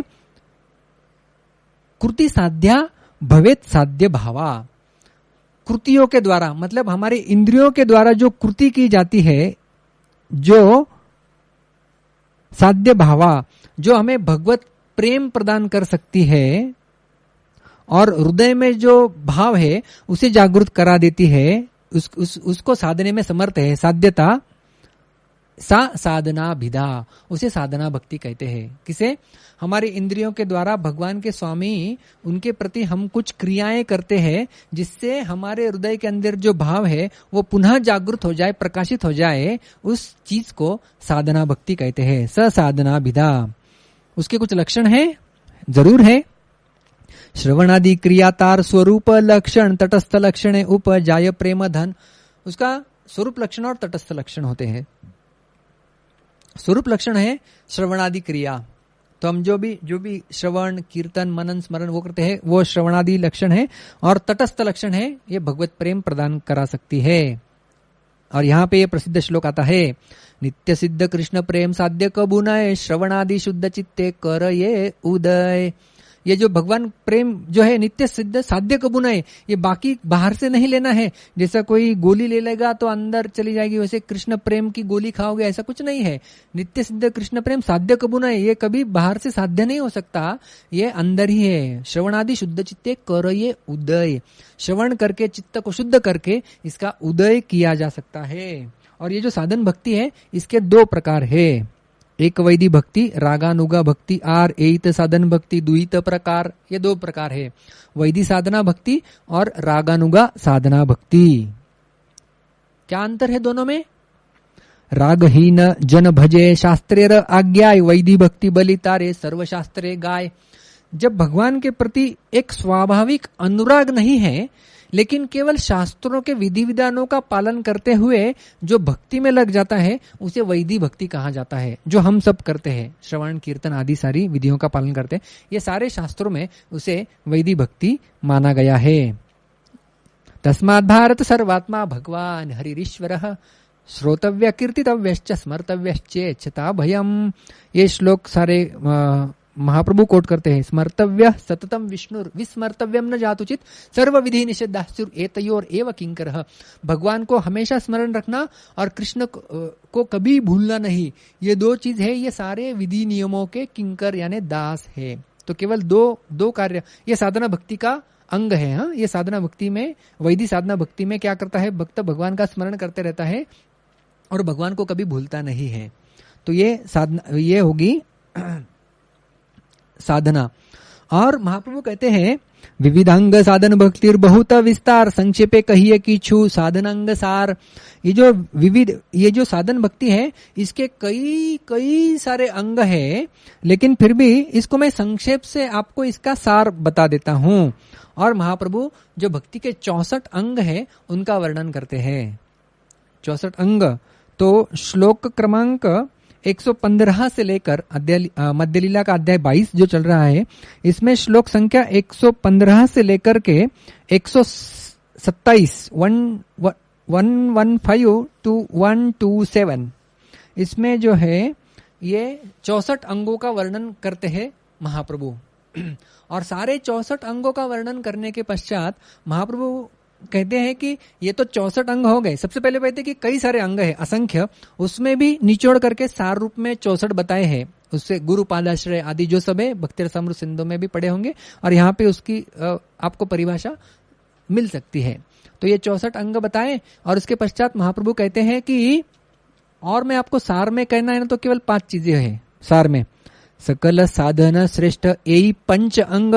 A: कृति साध्या भवेत साध्य भावा, कृतियों के द्वारा, मतलब हमारे इंद्रियों के द्वारा जो कृति की जाती है, जो साध्य भावा, जो हमें भगवत प्रेम प्रदान कर सकती है और हृदय में जो भाव है उसे जागृत करा देती है, उसको साधने में समर्थ है। साध्यता सा साधना भिदा, उसे साधना भक्ति कहते हैं। किसे? हमारी इंद्रियों के द्वारा भगवान के स्वामी, उनके प्रति हम कुछ क्रियाएं करते हैं जिससे हमारे हृदय के अंदर जो भाव है वो पुनः जागृत हो जाए, प्रकाशित हो जाए। उस चीज को साधना भक्ति कहते हैं। स साधना भिदा। उसके कुछ लक्षण है, जरूर है। श्रवणादि क्रियातार स्वरूप लक्षण तटस्थ लक्षण उप जाय प्रेम धन। उसका स्वरूप लक्षण और तटस्थ लक्षण होते हैं। स्वरूप लक्षण है श्रवणादि क्रिया, तो हम जो भी श्रवण कीर्तन मनन स्मरण वो करते हैं वो श्रवणादि लक्षण है और तटस्थ लक्षण है, ये भगवत प्रेम प्रदान करा सकती है। और यहाँ पे ये प्रसिद्ध श्लोक आता है, नित्य सिद्ध कृष्ण प्रेम साध्य कबुनय श्रवणादि शुद्ध चित्ते कर ये उदय। ये जो भगवान प्रेम जो है नित्य सिद्ध साध्य कबुनय, ये बाकी बाहर से नहीं लेना है। जैसा कोई गोली ले लेगा तो अंदर चली जाएगी, वैसे कृष्ण प्रेम की गोली खाओगे ऐसा कुछ नहीं है। नित्य सिद्ध कृष्ण प्रेम साध्य कबुनय, ये कभी बाहर से साध्य नहीं हो सकता, ये अंदर ही है। श्रवणादि शुद्ध चित्ते कर ये उदय, श्रवण करके चित्त को शुद्ध करके इसका उदय किया जा सकता है। और ये जो साधन भक्ति है इसके दो प्रकार है, एक वैदिक भक्ति, रागानुगा भक्ति और एत साधन भक्ति, द्वित प्रकार, ये दो प्रकार है, वैदिक साधना भक्ति और रागानुगा साधना भक्ति। क्या अंतर है दोनों में? रागहीन जन भजे शास्त्रेर आज्ञाय वैदिक भक्ति बलितारे सर्वशास्त्रे गाय। जब भगवान के प्रति एक स्वाभाविक अनुराग नहीं है लेकिन केवल शास्त्रों के विधि विधानों का पालन करते हुए जो भक्ति में लग जाता है उसे वैदिक भक्ति कहा जाता है। जो हम सब करते हैं, श्रवण कीर्तन आदि सारी विधियों का पालन करते हैं, ये सारे शास्त्रों में उसे वैदिक भक्ति माना गया है। तस्मात् भारत सर्वात्मा भगवान हरिरीश्वरः श्रोतव्य कीर्तितव्यश्च स्मर्तव्यश्चेच्छता भयम्। ये श्लोक सारे महाप्रभु कोट करते हैं। स्मर्तव्य सततम विष्णुर विस्मर्तव्यम न जातुचित सर्व विधि निषेधास्युर एतयोर एव किंकरः। भगवान को हमेशा स्मरण रखना और कृष्ण को कभी भूलना नहीं, ये दो चीज है, ये सारे विधि नियमों के किंकर यानी दास है। तो केवल दो कार्य ये साधना भक्ति का अंग है। हाँ, ये साधना भक्ति में, वैदिक साधना भक्ति में क्या करता है, भक्त भगवान का स्मरण करते रहता है और भगवान को कभी भूलता नहीं है। तो ये साधना, ये होगी साधना। और महाप्रभु कहते हैं विविधांग साधन भक्तिर बहुत विस्तार संक्षेपे कहिए किछु साधनांग सार। ये जो साधन भक्ति है इसके कई सारे अंग है, लेकिन फिर भी इसको मैं संक्षेप से आपको इसका सार बता देता हूँ। और महाप्रभु जो भक्ति के 64 अंग है उनका वर्णन करते हैं। 64 अंग तो श्लोक क्रमांक 115 से लेकर मध्य लीला का अध्याय 22 जो चल रहा है, इसमें श्लोक संख्या 115 से लेकर के 127 115 to 127 इसमें जो है ये 64 अंगों का वर्णन करते हैं महाप्रभु। और सारे 64 अंगों का वर्णन करने के पश्चात महाप्रभु कहते हैं कि ये तो 64 अंग हो गए। सबसे पहले कहते हैं कि कई सारे अंग है असंख्य, उसमें भी निचोड़ करके सार रूप में 64 बताए हैं। उससे गुरु पादाश्रय आदि जो सब है भक्ति रसामृत सिंधु में भी पढ़े होंगे और यहाँ पे उसकी आपको परिभाषा मिल सकती है। तो ये 64 अंग बताए और उसके पश्चात महाप्रभु कहते हैं कि और मैं आपको सार में कहना है ना तो केवल 5 चीजें हैं सार में। सकल साधन श्रेष्ठ यही 5 अंग,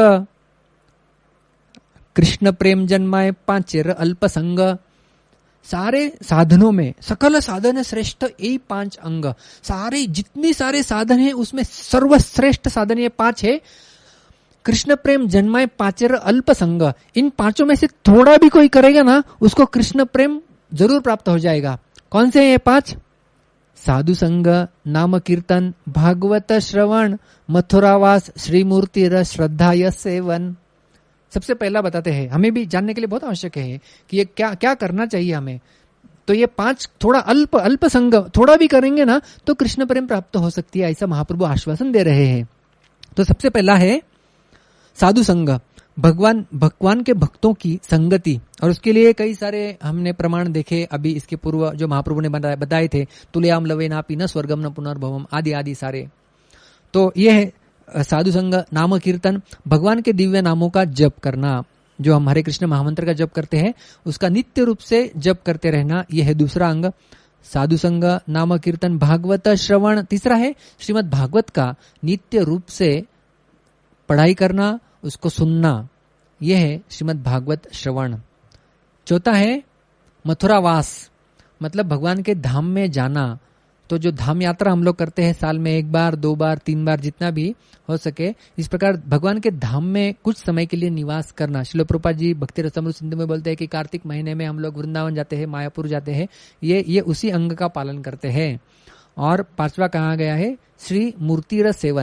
A: कृष्ण प्रेम जन्माए 5 अल्प संग। सारे साधनों में सकल साधन श्रेष्ठ यही 5 अंग, सारे जितने सारे साधन है उसमें सर्वश्रेष्ठ साधन ये 5 है। कृष्ण प्रेम जन्माए 5 अल्प संग, इन 5 में से थोड़ा भी कोई करेगा ना उसको कृष्ण प्रेम जरूर प्राप्त हो जाएगा। कौन से ये 5? साधु संग, नाम कीर्तन, भागवत श्रवण, मथुरावास, श्रीमूर्ति रस, श्रद्धा यश सेवन। सबसे पहला बताते हैं, हमें भी जानने के लिए बहुत आवश्यक है कि ये क्या क्या करना चाहिए हमें। तो ये 5 थोड़ा अल्प संग, थोड़ा भी करेंगे ना तो कृष्ण प्रेम प्राप्त हो सकती है, ऐसा महाप्रभु आश्वासन दे रहे हैं। तो सबसे पहला है साधु संग, भगवान के भक्तों की संगति। और उसके लिए कई सारे हमने प्रमाण देखे अभी इसके पूर्व जो महाप्रभु ने बताए थे, तुलयाम लवे नापी न स्वर्गम न पुनर्भवम आदि आदि सारे। तो ये है साधु संग, नाम कीर्तन, भगवान के दिव्य नामों का जप करना, जो हम हरे कृष्ण महामंत्र का जप करते हैं उसका नित्य रूप से जप करते रहना, यह है दूसरा अंग। साधु संग, नाम कीर्तन, भागवत श्रवण। तीसरा है श्रीमद् भागवत का नित्य रूप से पढ़ाई करना, उसको सुनना, यह है श्रीमद् भागवत श्रवण। चौथा है मथुरावास, मतलब भगवान के धाम में जाना। तो जो धाम यात्रा हम लोग करते हैं साल में 1 बार 2 बार 3 बार जितना भी हो सके, इस प्रकार भगवान के धाम में कुछ समय के लिए निवास करना। श्रील प्रभुपाद जी भक्ति रसामृत सिंधु में बोलते हैं कि कार्तिक महीने में हम लोग वृंदावन जाते हैं, मायापुर जाते हैं, ये उसी अंग का पालन करते हैं। और 5वां कहा गया है श्री मूर्ति रस सेवन,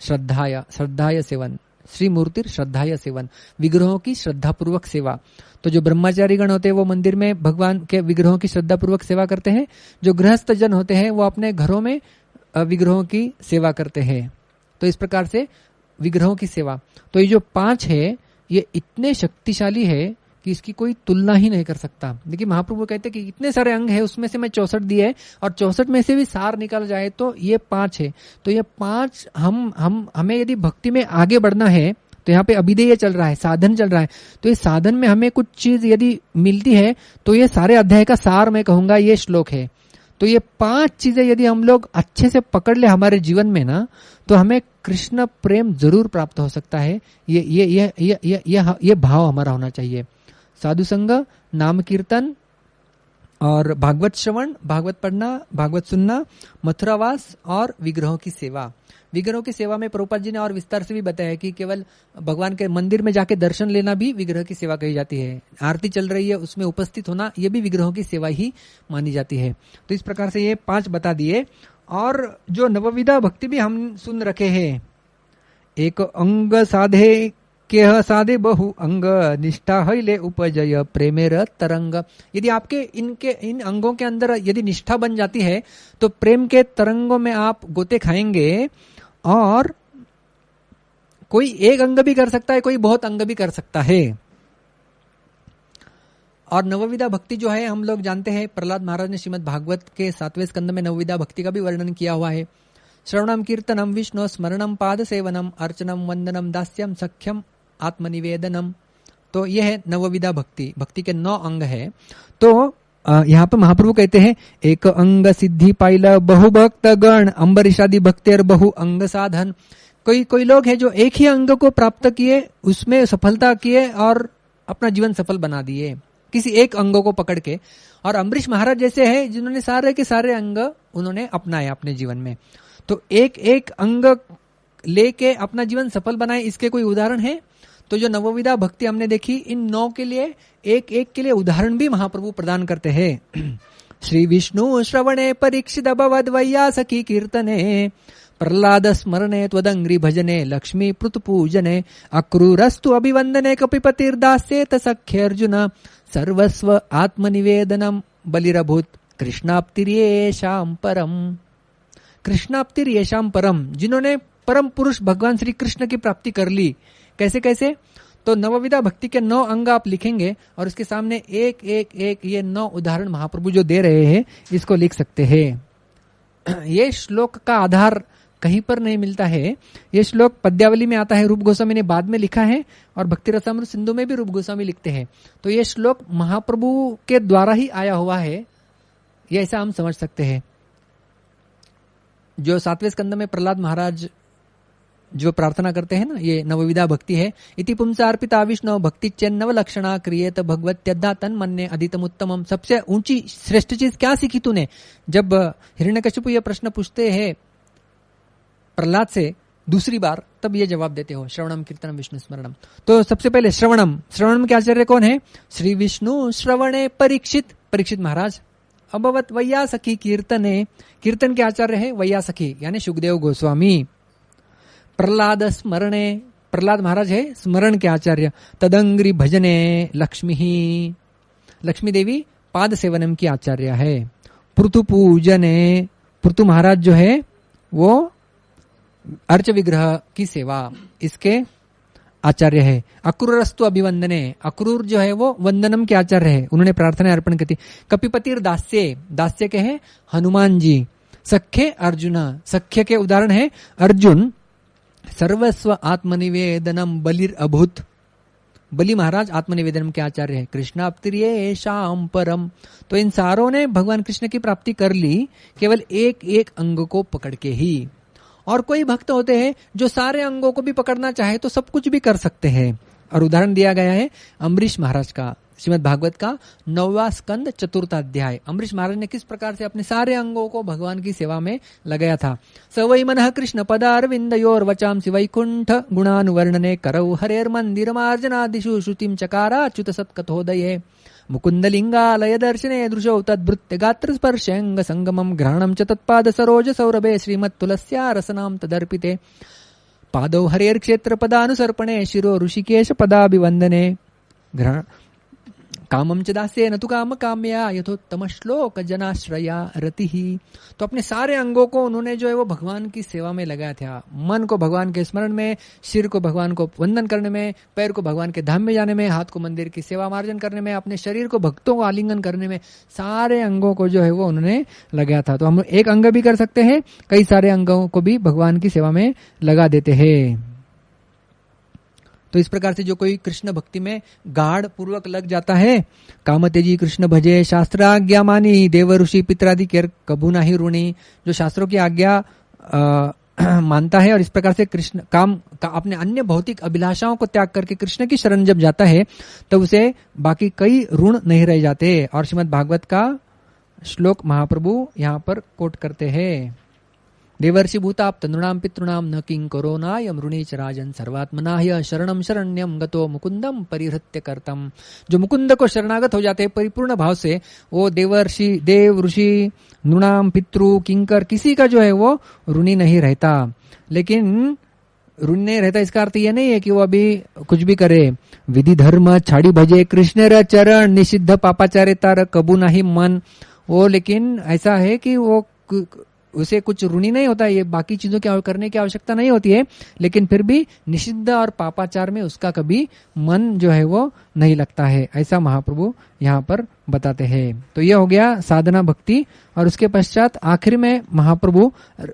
A: श्रद्धाय सेवन, श्री मूर्तिर श्रद्धाय सेवन, विग्रहों की श्रद्धा पूर्वक सेवा। तो जो ब्रह्मचारी गण होते हैं वो मंदिर में भगवान के विग्रहों की श्रद्धा पूर्वक सेवा करते हैं, जो गृहस्थ जन होते हैं वो अपने घरों में विग्रहों की सेवा करते हैं। तो इस प्रकार से विग्रहों की सेवा, तो ये जो 5 है ये इतने शक्तिशाली है कि इसकी कोई तुलना ही नहीं कर सकता। देखिए महाप्रभु कहते हैं कि इतने सारे अंग है, उसमें से मैं 64 दिए और 64 में से भी सार निकल जाए तो ये 5 है। तो ये 5 हमें यदि भक्ति में आगे बढ़ना है तो यहाँ पे अभिधेय चल रहा है, साधन चल रहा है, तो ये साधन में हमें कुछ चीज यदि मिलती है तो ये सारे अध्याय का सार मैं कहूंगा ये श्लोक है। तो ये 5 चीजें यदि हम लोग अच्छे से पकड़ ले हमारे जीवन में ना, तो हमें कृष्ण प्रेम जरूर प्राप्त हो सकता है। ये भाव हमारा होना चाहिए। साधु संग, नाम कीर्तन और भागवत श्रवण, भागवत पढ़ना, भागवत सुनना, मथुरावास और विग्रहों की सेवा। विग्रहों की सेवा में प्रभुपाद जी ने और विस्तार से भी बताया कि केवल भगवान के मंदिर में जाके दर्शन लेना भी विग्रह की सेवा कही जाती है। आरती चल रही है उसमें उपस्थित होना ये भी विग्रहों की सेवा ही मानी जाती है। तो इस प्रकार से ये 5 बता दिए। और जो नवविधा भक्ति भी हम सुन रखे हैं, एक अंग साधे केह साधे बहु अंग, निष्ठा हईले उपजय प्रेमेर तरंग। यदि आपके इन अंगों के अंदर यदि निष्ठा बन जाती है तो प्रेम के तरंगों में आप गोते खाएंगे। और कोई एक अंग भी कर सकता है, कोई बहुत अंग भी कर सकता है। और नवविधा भक्ति जो है हम लोग जानते हैं, प्रहलाद महाराज ने श्रीमद् भागवत के 7वें स्कंद में नवविधा भक्ति का भी वर्णन किया हुआ है। श्रवणम कीर्तनम विष्णु स्मरणम पाद सेवनम अर्चनम वंदनम दास्यम सख्यम आत्मनिवेदनम। तो यह है नवविधा भक्ति, भक्ति के 9 अंग है। तो यहाँ पर महाप्रभु कहते हैं एक अंग सिद्धि पाइला बहु भक्त गण अम्बरीशादि भक्तेर बहु अंग साधन। कोई लोग हैं जो एक ही अंग को प्राप्त किए, उसमें सफलता किए और अपना जीवन सफल बना दिए किसी एक अंग को पकड़ के। और अम्बरीश महाराज जैसे हैं जिन्होंने सारे के सारे अंग उन्होंने अपनाए अपने जीवन में। तो एक एक अंग लेके अपना जीवन सफल बनाए, इसके कोई उदाहरण है? तो जो नवविधा भक्ति हमने देखी, इन 9 के लिए एक एक के लिए उदाहरण भी महाप्रभु प्रदान करते हैं। श्री विष्णु श्रवणे परीक्षित अभवद वैयासखी कीर्तने प्रहलाद स्मरणे त्वदंग्री भजने लक्ष्मी पृत पूजने अक्रूरस्तु अभिवंदने कपिपतिर्दास्येत सख्य अर्जुन सर्वस्व आत्मनिवेदनम बलिरभूत कृष्णाप्तिर्येषां परम। कृष्णाप्तिर्येषां परम, जिन्होंने परम पुरुष भगवान श्री कृष्ण की प्राप्ति कर ली। कैसे कैसे? तो नवविधा भक्ति के 9 अंग आप लिखेंगे और उसके सामने एक एक एक ये 9 उदाहरण महाप्रभु जो दे रहे हैं इसको लिख सकते हैं। ये श्लोक का आधार कहीं पर नहीं मिलता है। ये श्लोक पद्यावली में आता है, रूप गोस्वामी ने बाद में लिखा है और भक्ति रसामृत सिंधु में भी रूप गोस्वामी लिखते हैं। तो ये श्लोक महाप्रभु के द्वारा ही आया हुआ है, ये ऐसा हम समझ सकते हैं। जो 7वें स्कंद में प्रहलाद महाराज जो प्रार्थना करते हैं ना, ये नवविधा भक्ति है। इति पुंसा अर्पिता विष्णु भक्ति चेन्नव लक्षणा क्रियेत भगवत्यद्धा तन मन्ने अधितम उत्तमम। सबसे ऊंची श्रेष्ठ चीज क्या सीखी तूने? जब हिरण्यकशिपु ये प्रश्न पूछते हैं प्रहलाद से दूसरी बार, तब ये जवाब देते हो श्रवणम कीर्तनम विष्णु स्मरणम। तो सबसे पहले श्रवणम के आचार्य कौन है? श्री विष्णु श्रवणे परीक्षित महाराज। अभवत वैयासखी कीर्तने, कीर्तन के आचार्य है वैयासखी यानी सुखदेव गोस्वामी। प्रहलाद स्मरणे, प्रहलाद महाराज है स्मरण के आचार्य। तदंग्री भजने लक्ष्मी देवी पाद सेवनम की आचार्य है। पृथु पूजने, पृथु महाराज जो है वो अर्च विग्रह की सेवा इसके आचार्य है। अक्रूरस्तु अभिवंदने, अक्रूर जो है वो वंदनम के आचार्य है, उन्होंने प्रार्थना अर्पण की थी। कपिपतिर दास्य, दास्य के हैं हनुमान जी। सख्य अर्जुन, सख्य के उदाहरण है अर्जुन। सर्वस्व आत्मनिवेदनम बलिर अभूत, बलि महाराज आत्मनिवेदनम के आचार्य है। कृष्णाप्तिर्येषां परम, तो इन सारों ने भगवान कृष्ण की प्राप्ति कर ली केवल एक एक अंग को पकड़ के ही। और कोई भक्त होते हैं जो सारे अंगों को भी पकड़ना चाहे तो सब कुछ भी कर सकते हैं। और उदाहरण दिया गया है अम्बरीश महाराज का, श्रीमद् भागवत का 9वां स्कंद 4था अध्याय। अम्बरीश महाराज ने किस प्रकार से अपने सारे अंगों को भगवान की सेवा में लगाया था। स वै मनः कृष्ण पदारविंदयोर वचांसि वैकुंठ गुणानुवर्णने करौ हरेर मंदिर मार्जनादिषु श्रुतिम चकारा अच्युत सत्कथोदये मुकुंदलिंगालय दर्शने दृशौ तद्भृत्य गात्र स्पर्शंग संगमम घ्राणम च तत्पाद सरोज सौरभे श्रीमत् तुलस्या रसनाम तदर्पिते। पादौ हरेर क्षेत्र पदानुसर्पणे शिरो ऋषिकेश पदाभिवंदने कामम च दास्ये न तु काम काम्या यथोत्तम श्लोक जनाश्रया रति ही। तो अपने सारे अंगों को उन्होंने जो है वो भगवान की सेवा में लगाया था। मन को भगवान के स्मरण में, सिर को भगवान को वंदन करने में, पैर को भगवान के धाम में जाने में, हाथ को मंदिर की सेवा मार्जन करने में, अपने शरीर को भक्तों को आलिंगन करने में, सारे अंगों को जो है वो उन्होंने लगाया था। तो हम एक अंग भी कर सकते हैं, कई सारे अंगों को भी भगवान की सेवा में लगा देते हैं। तो इस प्रकार से जो कोई कृष्ण भक्ति में गाढ़ पूर्वक लग जाता है, काम तेजी कृष्ण भजे शास्त्राज्ञा मानी देव ऋषि पितरादि केर कभू नाही ऋणी, जो शास्त्रों की आज्ञा मानता है और इस प्रकार से कृष्ण काम का अपने अन्य भौतिक अभिलाषाओं को त्याग करके कृष्ण की शरण जब जाता है तो उसे बाकी कई ऋण नहीं रह जाते। और श्रीमद् भागवत का श्लोक महाप्रभु यहाँ पर कोट करते हैं, देवर्षि भूताप्त नृणाम पितृणाम न किं कोरोनायम ऋणीच राजन सर्वात्मनाह्य शरणम शरण्यम गतो मुकुंदम परिहृत्य करतम। जो मुकुंद को शरणागत हो जाते हैं परिपूर्ण भाव से, वो देवर्षि, देव, ऋषि, नृणाम, पितृ, किंकर, किसी का जो है वो ऋणी नहीं रहता। लेकिन ऋण नहीं रहता इसका अर्थ ये नहीं है कि वो अभी कुछ भी करे। विधि धर्म छाड़ी भजे कृष्ण र चरण निषिद्ध पापाचार्य तार कबू नहीं मन। वो लेकिन ऐसा है कि वो उसे कुछ ऋणी नहीं होता, ये बाकी चीजों की करने की आवश्यकता नहीं होती है, लेकिन फिर भी निषिद्ध और पापाचार में उसका कभी मन जो है वो नहीं लगता है, ऐसा महाप्रभु यहाँ पर बताते हैं। तो यह हो गया साधना भक्ति। और उसके पश्चात आखिर में महाप्रभु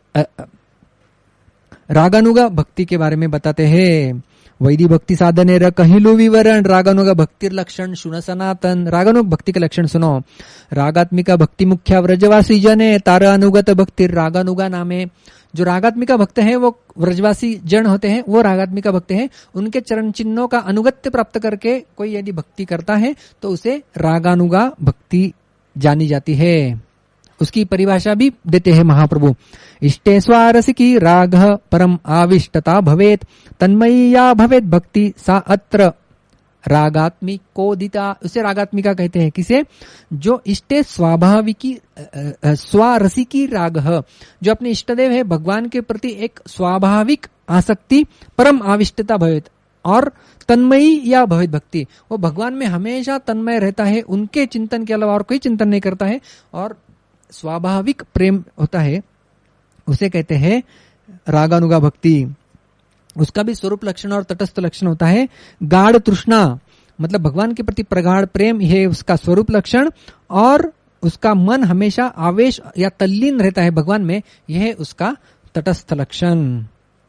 A: रागानुगा भक्ति के बारे में बताते हैं। वैदिक भक्ति साधने र कहिलु विवरण रागानुग भक्तिर लक्षण सुन सनातन। रागानुग भक्ति के लक्षण सुनो। रागात्मिका भक्ति मुख्या व्रजवासी जने तार अनुगत भक्तिर रागानुगा नामे। जो रागात्मिका भक्त हैं वो व्रजवासी जन होते हैं, वो रागात्मिका भक्त हैं। उनके चरण चिन्हों का अनुगत्य प्राप्त करके कोई यदि भक्ति करता है तो उसे रागानुगा भक्ति जानी जाती है। उसकी परिभाषा भी देते हैं महाप्रभु। इष्टे स्वारसिकी राग परम आविष्टता भवेत तन्मयी या भवेत भक्ति सा अत्र रागात्मिकोदिता। उसे रागात्मिका कहते हैं। किसे? जो इष्टे स्वाभाविकी स्वारसिकी राग, जो अपने इष्टदेव है भगवान के प्रति एक स्वाभाविक आसक्ति, परम आविष्टता भवेत और तन्मयी या भवेत भक्ति, वो भगवान में हमेशा तन्मय रहता है, उनके चिंतन के अलावा और कोई चिंतन नहीं करता है और स्वाभाविक प्रेम होता है, उसे कहते हैं रागानुगा भक्ति। उसका भी स्वरूप लक्षण और तटस्थ लक्षण होता है। गाढ़ तृष्णा मतलब भगवान के प्रति प्रगाढ़ प्रेम, यह उसका स्वरूप लक्षण, और उसका मन हमेशा आवेश या तल्लीन रहता है भगवान में, यह उसका तटस्थ लक्षण।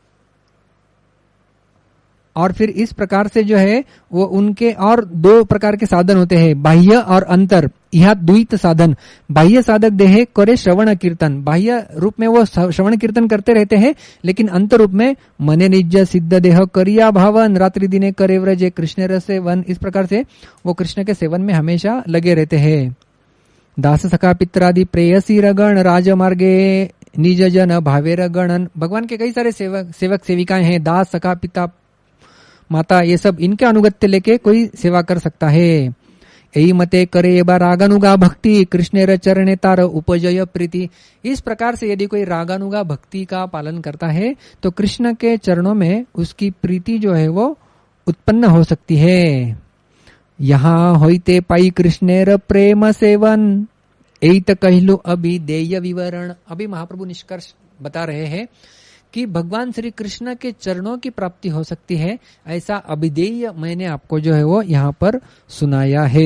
A: और फिर इस प्रकार से जो है वो उनके और दो प्रकार के साधन होते हैं, बाह्य और अंतर। यह द्वैत साधन। बाह्य साधक देह करे श्रवण कीर्तन, बाह्य रूप में वो श्रवण कीर्तन करते रहते हैं, लेकिन अंतर रूप में मने निज सिद्ध देह करिया भावन रात्रि दिने करे व्रजे कृष्ण रसे वन। इस प्रकार से वो कृष्ण के सेवन में हमेशा लगे रहते हैं। दास सखा पित्रादि प्रेयसी रगण राजमार्गे निज जन भावेर गणन। भगवान के कई सारे सेवक सेविकाएं हैं, दास सखा पिता माता, ये सब इनके अनुगत्य लेके कोई सेवा कर सकता है। यही मते करे एबा रागानुगा भक्ति कृष्णेर चरणे तार उपजय प्रीति। इस प्रकार से यदि कोई रागानुगा भक्ति का पालन करता है तो कृष्ण के चरणों में उसकी प्रीति जो है वो उत्पन्न हो सकती है। यहाँ होइते पाई कृष्णेर प्रेम सेवन एत कहलु अभिदेय विवरण। अभी महाप्रभु निष्कर्ष बता रहे हैं कि भगवान श्री कृष्ण के चरणों की प्राप्ति हो सकती है, ऐसा अभिधेय मैंने आपको जो है वो यहाँ पर सुनाया है।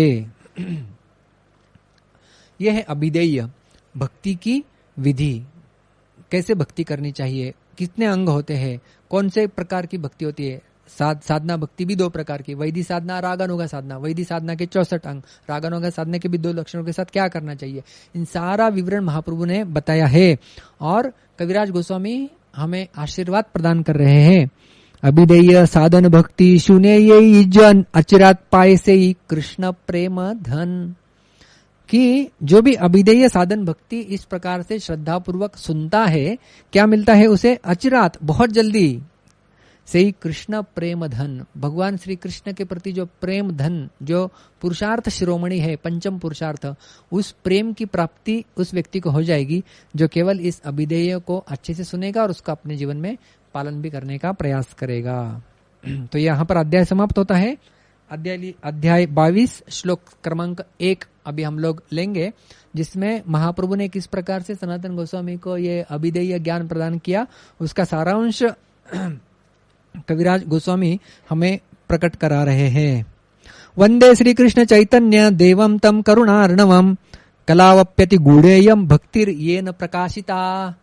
A: यह है अभिधेय भक्ति की विधि। कैसे भक्ति करनी चाहिए, कितने अंग होते हैं, कौन से प्रकार की भक्ति होती है। साधना भक्ति भी दो प्रकार की, वैदिक साधना, रागानुगा साधना। वैदिक साधना के 64 अंग, रागानुगा साधना के भी 2 लक्षणों के साथ क्या करना चाहिए, इन सारा विवरण महाप्रभु ने बताया है। और कविराज गोस्वामी हमें आशीर्वाद प्रदान कर रहे हैं। अभिधेय साधन भक्ति सुने ये जन अचिरात पाए से ही कृष्ण प्रेम धन। कि जो भी अभिधेय साधन भक्ति इस प्रकार से श्रद्धा पूर्वक सुनता है, क्या मिलता है उसे? अचिरात, बहुत जल्दी, से ही कृष्ण प्रेम धन, भगवान श्री कृष्ण के प्रति जो प्रेम धन, जो पुरुषार्थ शिरोमणि है, पंचम पुरुषार्थ, उस प्रेम की प्राप्ति उस व्यक्ति को हो जाएगी जो केवल इस अभिधेय को अच्छे से सुनेगा और उसका अपने जीवन में पालन भी करने का प्रयास करेगा। तो यहाँ पर अध्याय समाप्त होता है। अध्याय 22 श्लोक क्रमांक 1 अभी हम लोग लेंगे, जिसमें महाप्रभु ने किस प्रकार से सनातन गोस्वामी को ये अभिधेय ज्ञान प्रदान किया, उसका सारांश कविराज गोस्वामी हमें प्रकट करा रहे हैं। वंदे श्री कृष्ण चैतन्य देवम तम करुणार्णवम कलावप्यति गूढ़ेयम भक्तिर येन प्रकाशिता।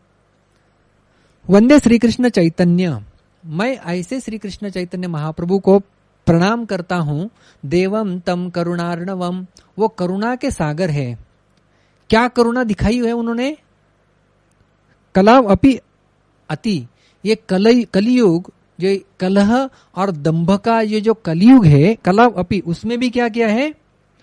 A: वंदे श्री कृष्ण चैतन्य, मैं ऐसे श्री कृष्ण चैतन्य महाप्रभु को प्रणाम करता हूं। देवम तम करुणार्णवम, वो करुणा के सागर है। क्या करुणा दिखाई है उन्होंने? कलाव अपि अति, ये कलियुग, जो कलह और दंभ का ये जो कलियुग है, कलाव अपि, उसमें भी क्या किया है?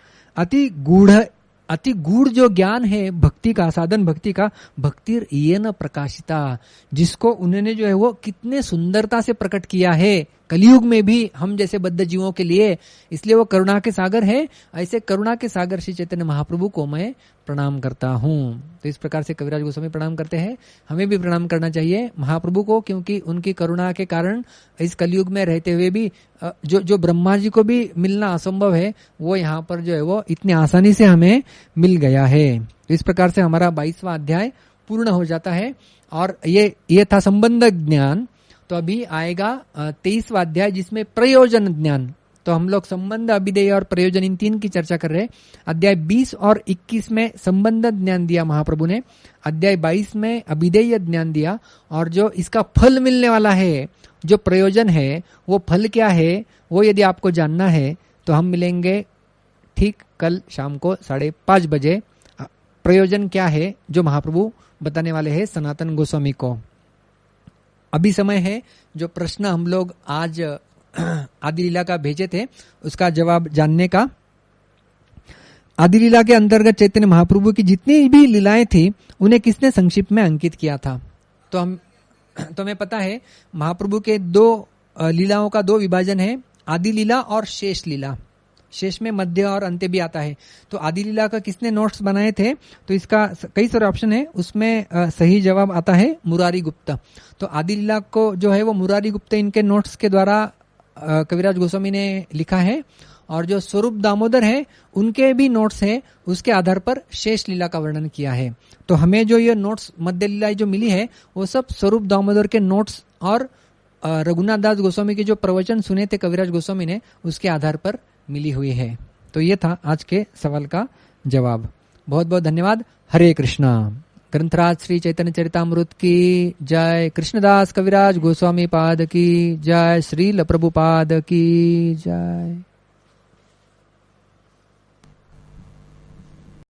A: अति गूढ़ जो ज्ञान है भक्ति का, साधन भक्ति का, भक्तिर येन प्रकाशिता, जिसको उन्होंने जो है वो कितने सुंदरता से प्रकट किया है कलियुग में भी हम जैसे बद्ध जीवों के लिए, इसलिए वो करुणा के सागर है। ऐसे करुणा के सागर श्री चैतन्य महाप्रभु को मैं प्रणाम करता हूँ। तो इस प्रकार से कविराज गोस्वामी प्रणाम करते हैं, हमें भी प्रणाम करना चाहिए महाप्रभु को, क्योंकि उनकी करुणा के कारण इस कलियुग में रहते हुए भी जो ब्रह्मा जी को भी मिलना असंभव है, वो यहाँ पर जो है वो इतनी आसानी से हमें मिल गया है। तो इस प्रकार से हमारा 22वां अध्याय पूर्ण हो जाता है। और ये था संबंध ज्ञान। तो अभी आएगा 23वां अध्याय, जिसमें प्रयोजन ज्ञान। तो हम लोग संबंध, अभिधेय और प्रयोजन, इन तीन की चर्चा कर रहे हैं। अध्याय 20 और 21 में संबंध ज्ञान दिया महाप्रभु ने, अध्याय 22 में अभिधेय ज्ञान दिया, और जो इसका फल मिलने वाला है, जो प्रयोजन है, वो फल क्या है, वो यदि आपको जानना है तो हम मिलेंगे ठीक कल शाम को 5:30 बजे। प्रयोजन क्या है जो महाप्रभु बताने वाले हैं सनातन गोस्वामी को। अभी समय है जो प्रश्न हम लोग आज आदि लीला का भेजे थे, उसका जवाब जानने का। आदि लीला के अंतर्गत चैतन्य महाप्रभु की जितनी भी लीलाएं थी, उन्हें किसने संक्षिप्त में अंकित किया था? तो हमें पता है महाप्रभु के 2 लीलाओं का 2 विभाजन है, आदि लीला और शेष लीला। शेष में मध्य और अंत्य भी आता है। तो आदि लीला का किसने नोट्स बनाए थे? तो इसका कई सारे ऑप्शन है, उसमें सही जवाब आता है मुरारी गुप्ता। तो आदि लीला को जो है वो मुरारी गुप्ता इनके नोट्स के द्वारा कविराज गोस्वामी ने लिखा है, और जो स्वरूप दामोदर है उनके भी नोट्स है, उसके आधार पर शेष लीला का वर्णन किया है। तो हमें जो ये नोट्स मध्य लीला जो मिली है, वो सब स्वरूप दामोदर के नोट्स और रघुनाथ दास गोस्वामी के जो प्रवचन सुने थे कविराज गोस्वामी ने, उसके आधार पर मिली हुई है। तो ये था आज के सवाल का जवाब। बहुत बहुत धन्यवाद। हरे कृष्णा। ग्रंथराज श्री चैतन्य चरितामृत की जय, कृष्णदास कविराज गोस्वामी पाद की जय, श्रील प्रभुपाद की जय।